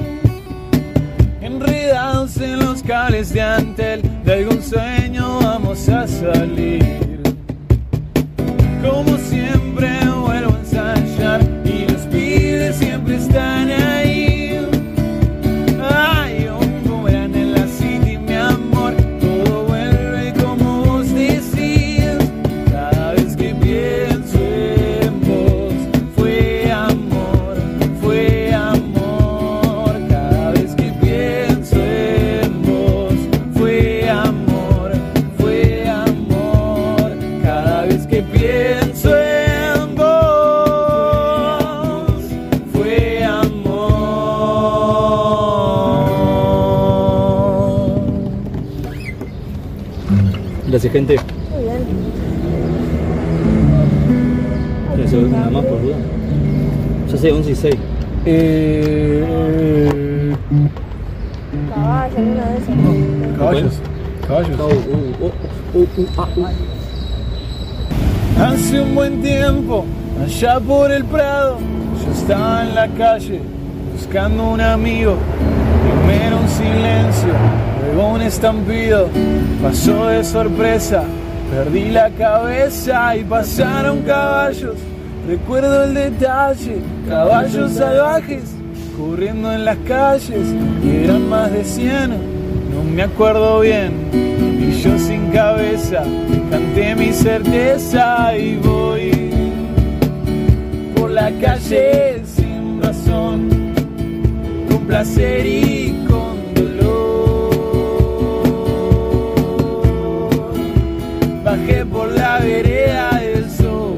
S1: Enredados en los cables de Antel, de algún sueño vamos a salir. Como siempre vuelvo a ensayar y los pibes siempre están ahí. Hay un boomerang en la city, mi amor, todo vuelve como vos decís. Cada vez que pienso en vos, fue amor, fue amor. Cada vez que pienso en vos, fue amor, fue amor. Cada vez que pienso en vos, fue amor.
S8: Gracias, gente.
S21: Muy bien.
S8: ¿Quieres hacer una más por duda? Ya sé, 11 y 6.
S21: Caballo, una de esas.
S1: Caballos. Caballos. Hace un buen tiempo, allá por el Prado, yo estaba en la calle buscando un amigo. Primero un silencio, luego un estampido, pasó de sorpresa, Perdí la cabeza y pasaron caballos. Recuerdo el detalle, caballos salvajes corriendo en las calles y eran más de 100, no me acuerdo bien. Y yo sin cabeza canté mi certeza y voy por la calle sin razón, con placer y con dolor. Bajé por la vereda del sol.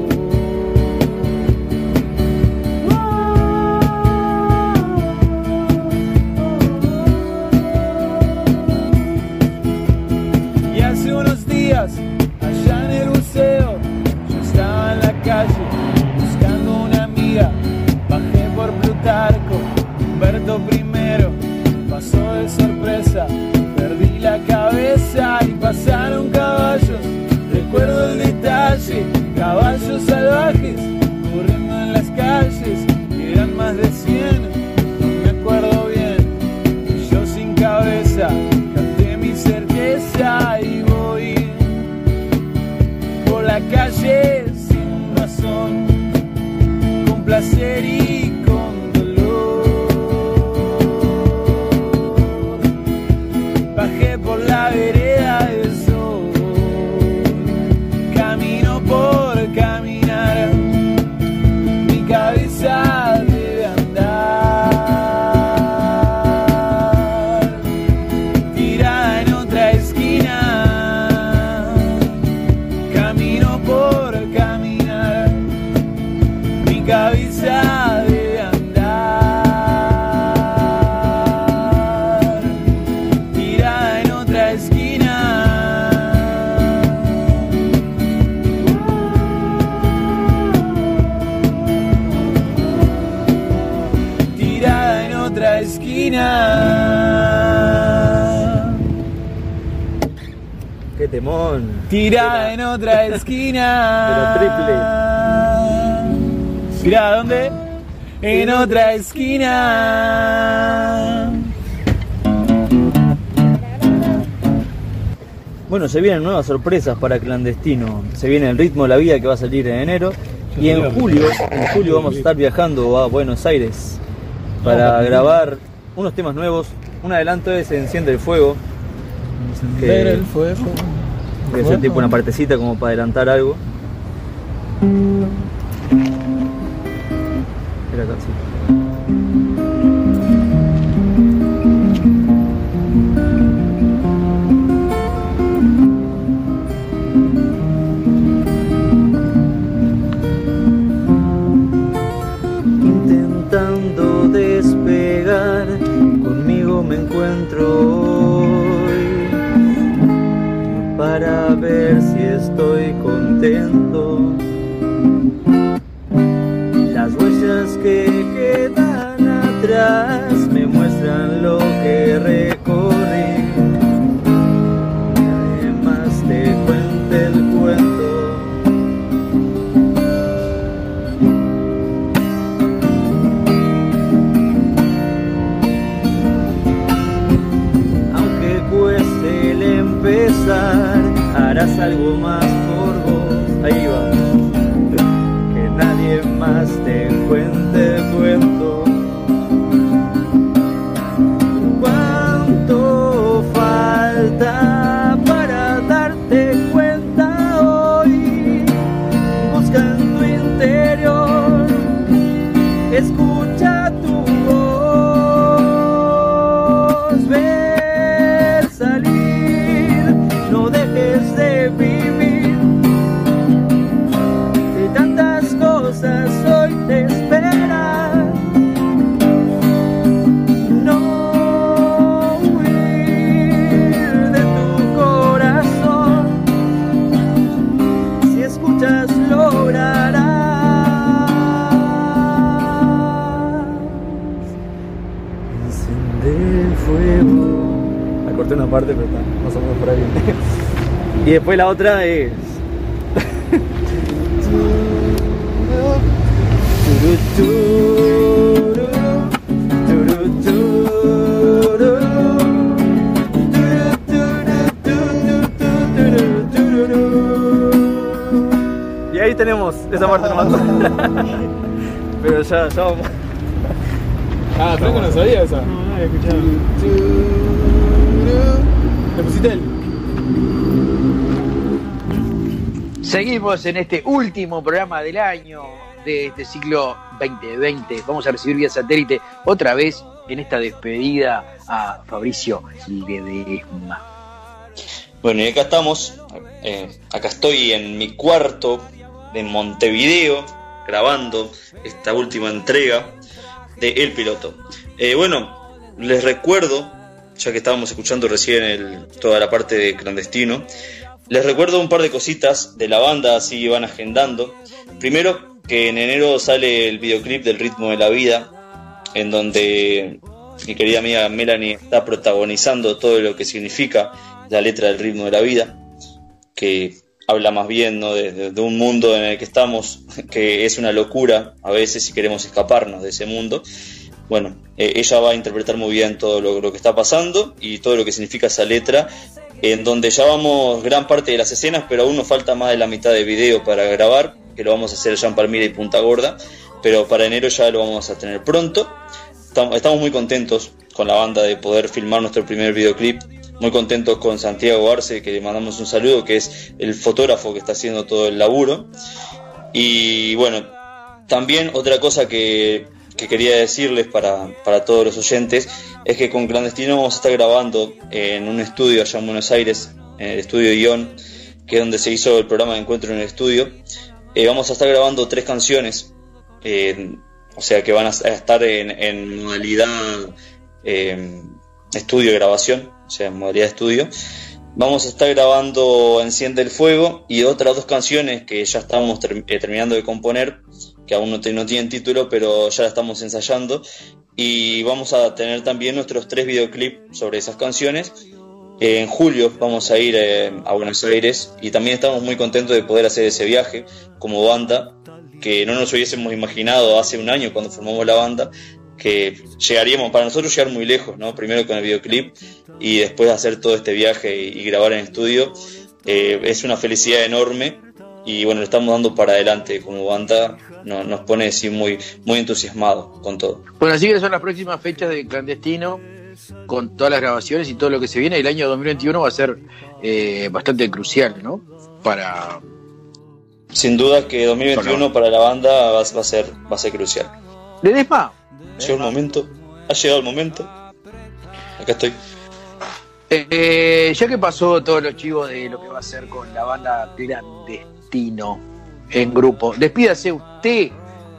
S1: Y hace unos días, allá en el buceo, yo estaba en la calle buscando una amiga. Bajé por Plutarco, Humberto I, pasó de sorpresa. Perdí la cabeza y pasaron caballos. Recuerdo el detalle, caballos salvajes corriendo en las calles y eran más de 100, no me acuerdo bien. Y yo sin cabeza canté mi certeza y voy por la calle sin razón, con placer y con dolor. Bajé por la vereda del sol, camino por caminar, mi cabeza debe andar tirada en otra esquina. Camino por caminar, mi cabeza debe andar tirada en otra esquina. Tirada en otra esquina.
S8: ¡Qué temón!
S1: Tirada en otra esquina.
S8: Pero triple.
S1: Tirada, ¿dónde? En otra esquina.
S8: Bueno, se vienen nuevas sorpresas para Clandestino. Se viene El ritmo de la vida, que va a salir en enero. Y en julio vamos a estar viajando a Buenos Aires para grabar unos temas nuevos. Un adelanto es Enciende el fuego.
S1: Encender el fuego.
S8: Voy a hacer tipo una partecita como para adelantar algo. Era acá, sí. Intentando despegar, conmigo me encuentro hoy para ver si estoy contento. Las huellas que quedan atrás me muestran lo que recorrí. Nadie más te cuente el cuento. Aunque cueste el empezar, harás algo más por vos. Ahí va. Que nadie más te cuente el cuento. ¿Cuánto falta para darte cuenta hoy? Busca en tu interior, escucha tu voz, ver salir, no dejes de vivir. De tantas cosas hoy te esperan. No huir de tu corazón. Si escuchas lograrás encender el fuego. La corté una parte, pero está más o menos por ahí. Y después la otra es ahí tenemos esa parte nomás. Pero ya vamos.
S1: Ah, Franco no sabía esa.
S7: No había escuchado.
S1: ¿Le pusiste él?
S4: Seguimos en este último programa del año de este ciclo 2020. Vamos a recibir vía satélite otra vez en esta despedida a Fabricio Ledesma.
S6: Bueno, y acá estamos. Acá estoy en mi cuarto de Montevideo grabando esta última entrega de El Piloto. Bueno, les recuerdo, ya que estábamos escuchando recién toda la parte de Clandestino, les recuerdo un par de cositas de la banda, así van agendando. Primero, que en enero sale el videoclip del Ritmo de la Vida, en donde mi querida amiga Melanie está protagonizando todo lo que significa la letra del Ritmo de la Vida, que habla más bien, ¿no?, de un mundo en el que estamos, que es una locura a veces si queremos escaparnos de ese mundo. Bueno, ella va a interpretar muy bien todo lo que está pasando y todo lo que significa esa letra, en donde ya vamos gran parte de las escenas, pero aún nos falta más de la mitad de video para grabar, que lo vamos a hacer allá en Palmira y Punta Gorda, pero para enero ya lo vamos a tener pronto. Estamos muy contentos con la banda de poder filmar nuestro primer videoclip, muy contentos con Santiago Arce, que le mandamos un saludo, que es el fotógrafo que está haciendo todo el laburo. Y bueno, también otra cosa que quería decirles para todos los oyentes es que con Clandestino vamos a estar grabando en un estudio allá en Buenos Aires, en el estudio Ion, que es donde se hizo el programa de Encuentro en el Estudio. Vamos a estar grabando 3 canciones, o sea que van a estar en modalidad estudio grabación, o sea, en modalidad estudio. Vamos a estar grabando Enciende el Fuego y otras 2 canciones que ya estamos terminando de componer, que aún no tienen título, pero ya la estamos ensayando. Y vamos a tener también nuestros 3 videoclips sobre esas canciones. En julio vamos a ir a Buenos Aires y también estamos muy contentos de poder hacer ese viaje como banda, que no nos hubiésemos imaginado hace un año cuando formamos la banda, que llegaríamos, para nosotros llegar muy lejos, ¿no? Primero con el videoclip y después hacer todo este viaje y grabar en estudio. Es una felicidad enorme y bueno, le estamos dando para adelante como banda. Nos pone así muy, muy entusiasmados con todo.
S4: Bueno, así que son las próximas fechas de Clandestino, con todas las grabaciones y todo lo que se viene. El año 2021 va a ser bastante crucial, ¿no?
S6: Sin duda que 2021 para la banda va a ser crucial.
S4: Ledesma,
S6: ha llegado el momento. Acá estoy.
S4: Ya que pasó todos los chivos de lo que va a ser con la banda Clandestino en grupo, despídase usted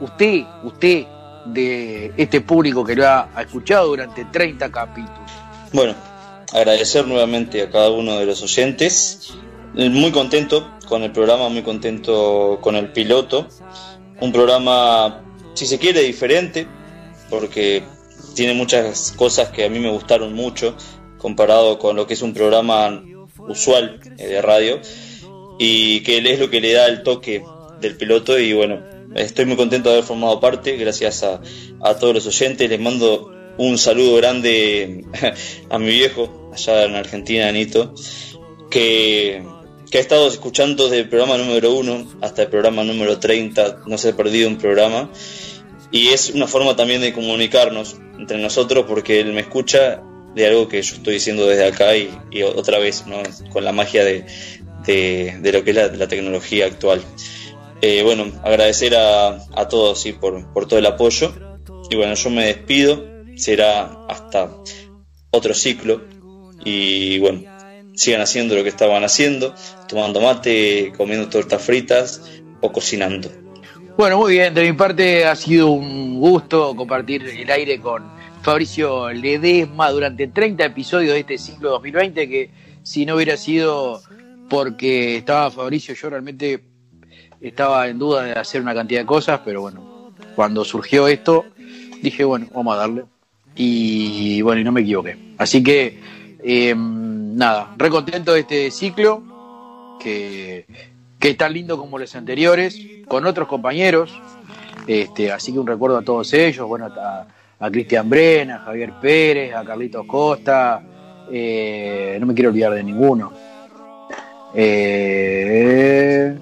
S4: de este público que lo ha escuchado durante 30 capítulos.
S6: Bueno, agradecer nuevamente a cada uno de los oyentes. Muy contento con el programa, muy contento con el piloto. Un programa, si se quiere, diferente, porque tiene muchas cosas que a mí me gustaron mucho comparado con lo que es un programa usual de radio, y que es lo que le da el toque del piloto. Y bueno, estoy muy contento de haber formado parte, gracias a todos los oyentes. Les mando un saludo grande a mi viejo allá en Argentina, Anito, que ha estado escuchando desde el programa número 1 hasta el programa número 30, no se ha perdido un programa, y es una forma también de comunicarnos entre nosotros, porque él me escucha de algo que yo estoy diciendo desde acá y otra vez, ¿no?, con la magia de lo que es la tecnología actual. Bueno, agradecer a todos, sí, por todo el apoyo. Y bueno, yo me despido, será hasta otro ciclo. Y bueno, sigan haciendo lo que estaban haciendo, tomando mate, comiendo tortas fritas o cocinando.
S4: Bueno, muy bien, de mi parte ha sido un gusto compartir el aire con Fabricio Ledesma durante 30 episodios de este ciclo 2020, que si no hubiera sido porque estaba Fabricio, yo realmente estaba en duda de hacer una cantidad de cosas, pero bueno, cuando surgió esto dije, bueno, vamos a darle, y bueno, y no me equivoqué. Así que nada, re contento de este ciclo que es tan lindo como los anteriores, con otros compañeros, así que un recuerdo a todos ellos, bueno, a Cristian Brena, a Javier Pérez, a Carlitos Costa, no me quiero olvidar de ninguno.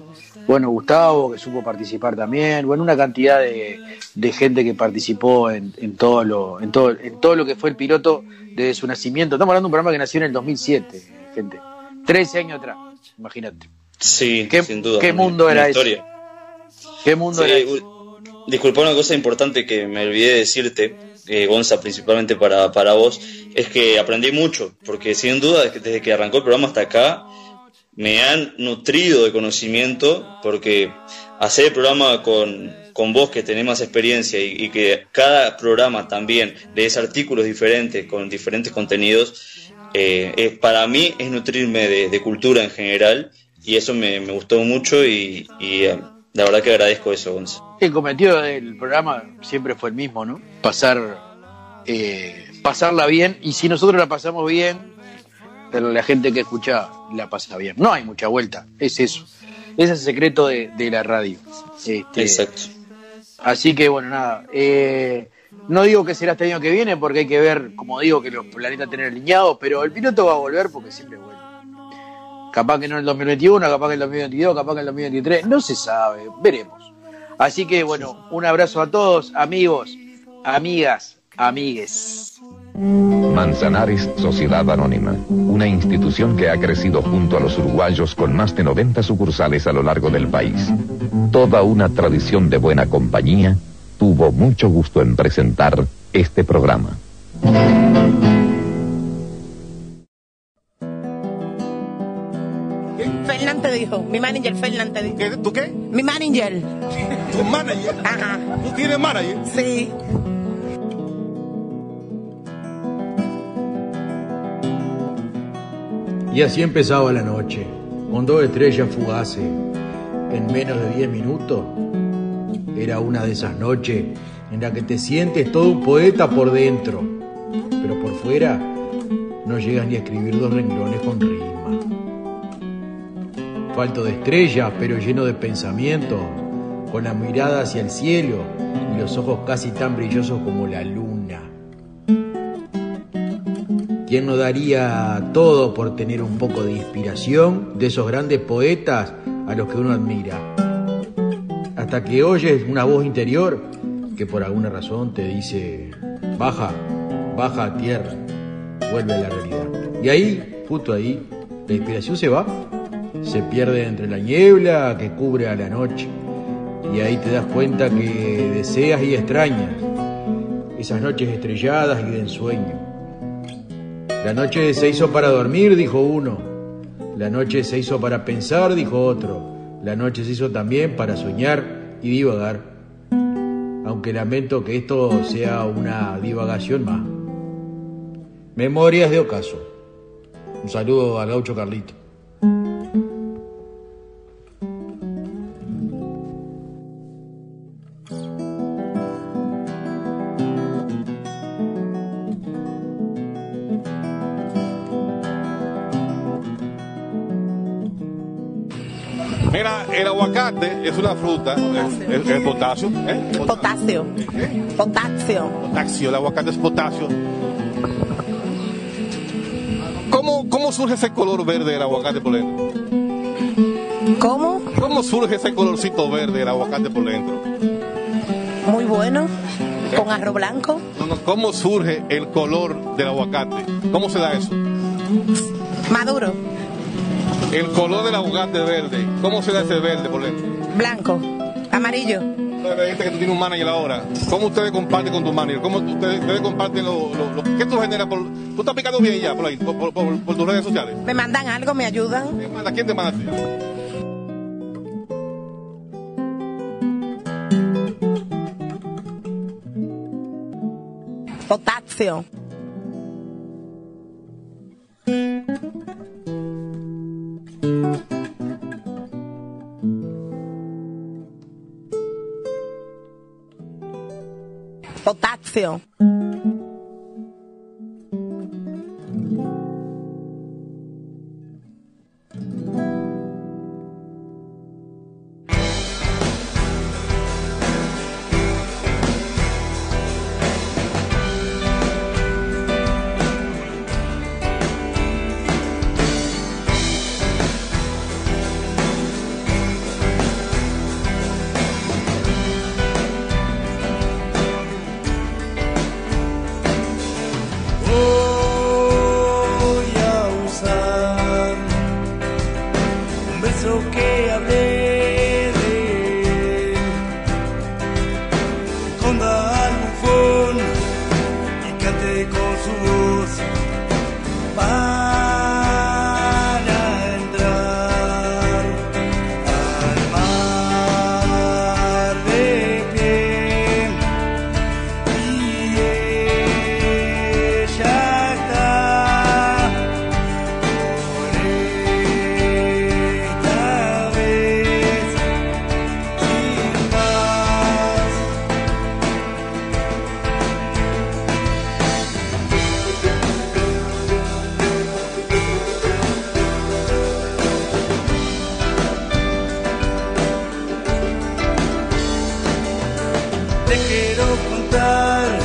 S4: Bueno, Gustavo, que supo participar también, bueno, una cantidad de gente que participó en todo lo que fue el piloto desde su nacimiento. Estamos hablando de un programa que nació en el 2007, gente. 13 años atrás, imagínate.
S6: Sí, sin duda.
S4: ¿Qué mundo era ese? ¿Qué mundo era ese?
S6: Disculpa, una cosa importante que me olvidé de decirte, Gonza, principalmente para vos, es que aprendí mucho, porque sin duda desde que arrancó el programa hasta acá me han nutrido de conocimiento, porque hacer el programa con vos, que tenés más experiencia, y que cada programa también lees artículos diferentes con diferentes contenidos, para mí es nutrirme de cultura en general, y eso me gustó mucho, y la verdad que agradezco eso, Gonza.
S4: El cometido del programa siempre fue el mismo, ¿no? Pasarla bien, y si nosotros la pasamos bien, pero la gente que escucha la pasa bien. No hay mucha vuelta, es eso. Ese es el secreto de la radio.
S6: Exacto.
S4: Así que bueno, nada. No digo que será este año que viene, porque hay que ver, como digo, que los planetas tener alineados, pero el piloto va a volver porque siempre vuelve. Capaz que no en el 2021, capaz que en el 2022, capaz que en el 2023, no se sabe, veremos. Así que bueno, un abrazo a todos, amigos, amigas, amigues.
S2: Manzanares Sociedad Anónima, una institución que ha crecido junto a los uruguayos con más de 90 sucursales a lo largo del país. Toda una tradición de buena compañía, tuvo mucho gusto en presentar este programa.
S22: Fernán te dijo, mi manager Fernán te dijo.
S10: ¿Tú qué?
S22: Mi manager.
S10: ¿Tu manager?
S22: Ajá.
S10: ¿Tú tienes manager?
S22: Sí.
S9: Y así empezaba la noche, con 2 estrellas fugaces. En menos de 10 minutos, era una de esas noches en la que te sientes todo un poeta por dentro, pero por fuera no llegas ni a escribir 2 renglones con rima. Falto de estrellas, pero lleno de pensamientos, con la mirada hacia el cielo y los ojos casi tan brillosos como la luna. ¿Quién no daría todo por tener un poco de inspiración de esos grandes poetas a los que uno admira? Hasta que oyes una voz interior que por alguna razón te dice: baja a tierra, vuelve a la realidad. Y ahí, justo ahí, la inspiración se va, se pierde entre la niebla que cubre a la noche. Y ahí te das cuenta que deseas y extrañas esas noches estrelladas y de ensueño. La noche se hizo para dormir, dijo uno. La noche se hizo para pensar, dijo otro. La noche se hizo también para soñar y divagar. Aunque lamento que esto sea una divagación más. Memorias de ocaso. Un saludo al gaucho Carlito.
S10: Mira, el aguacate es una fruta, es potasio.
S22: Potasio.
S10: Potasio, el aguacate es potasio. ¿Cómo surge ese color verde del aguacate por dentro?
S22: ¿Cómo?
S10: ¿Cómo surge ese colorcito verde del aguacate por dentro?
S22: Muy bueno, con arroz blanco.
S10: ¿Cómo surge el color del aguacate? ¿Cómo se da eso?
S22: Maduro.
S10: El color del aguacate verde, ¿cómo se da ese verde por dentro?
S22: Blanco, amarillo.
S10: Este que tú tienes un manager ahora, ¿cómo ustedes comparten con tu manager? ¿Cómo ustedes comparten qué tú generas? ¿Tú estás aplicando bien ya por ahí, por tus redes sociales?
S22: Me mandan algo, me ayudan.
S10: ¿Quién te manda a ti?
S22: Potasio. Potasio.
S18: guitarra.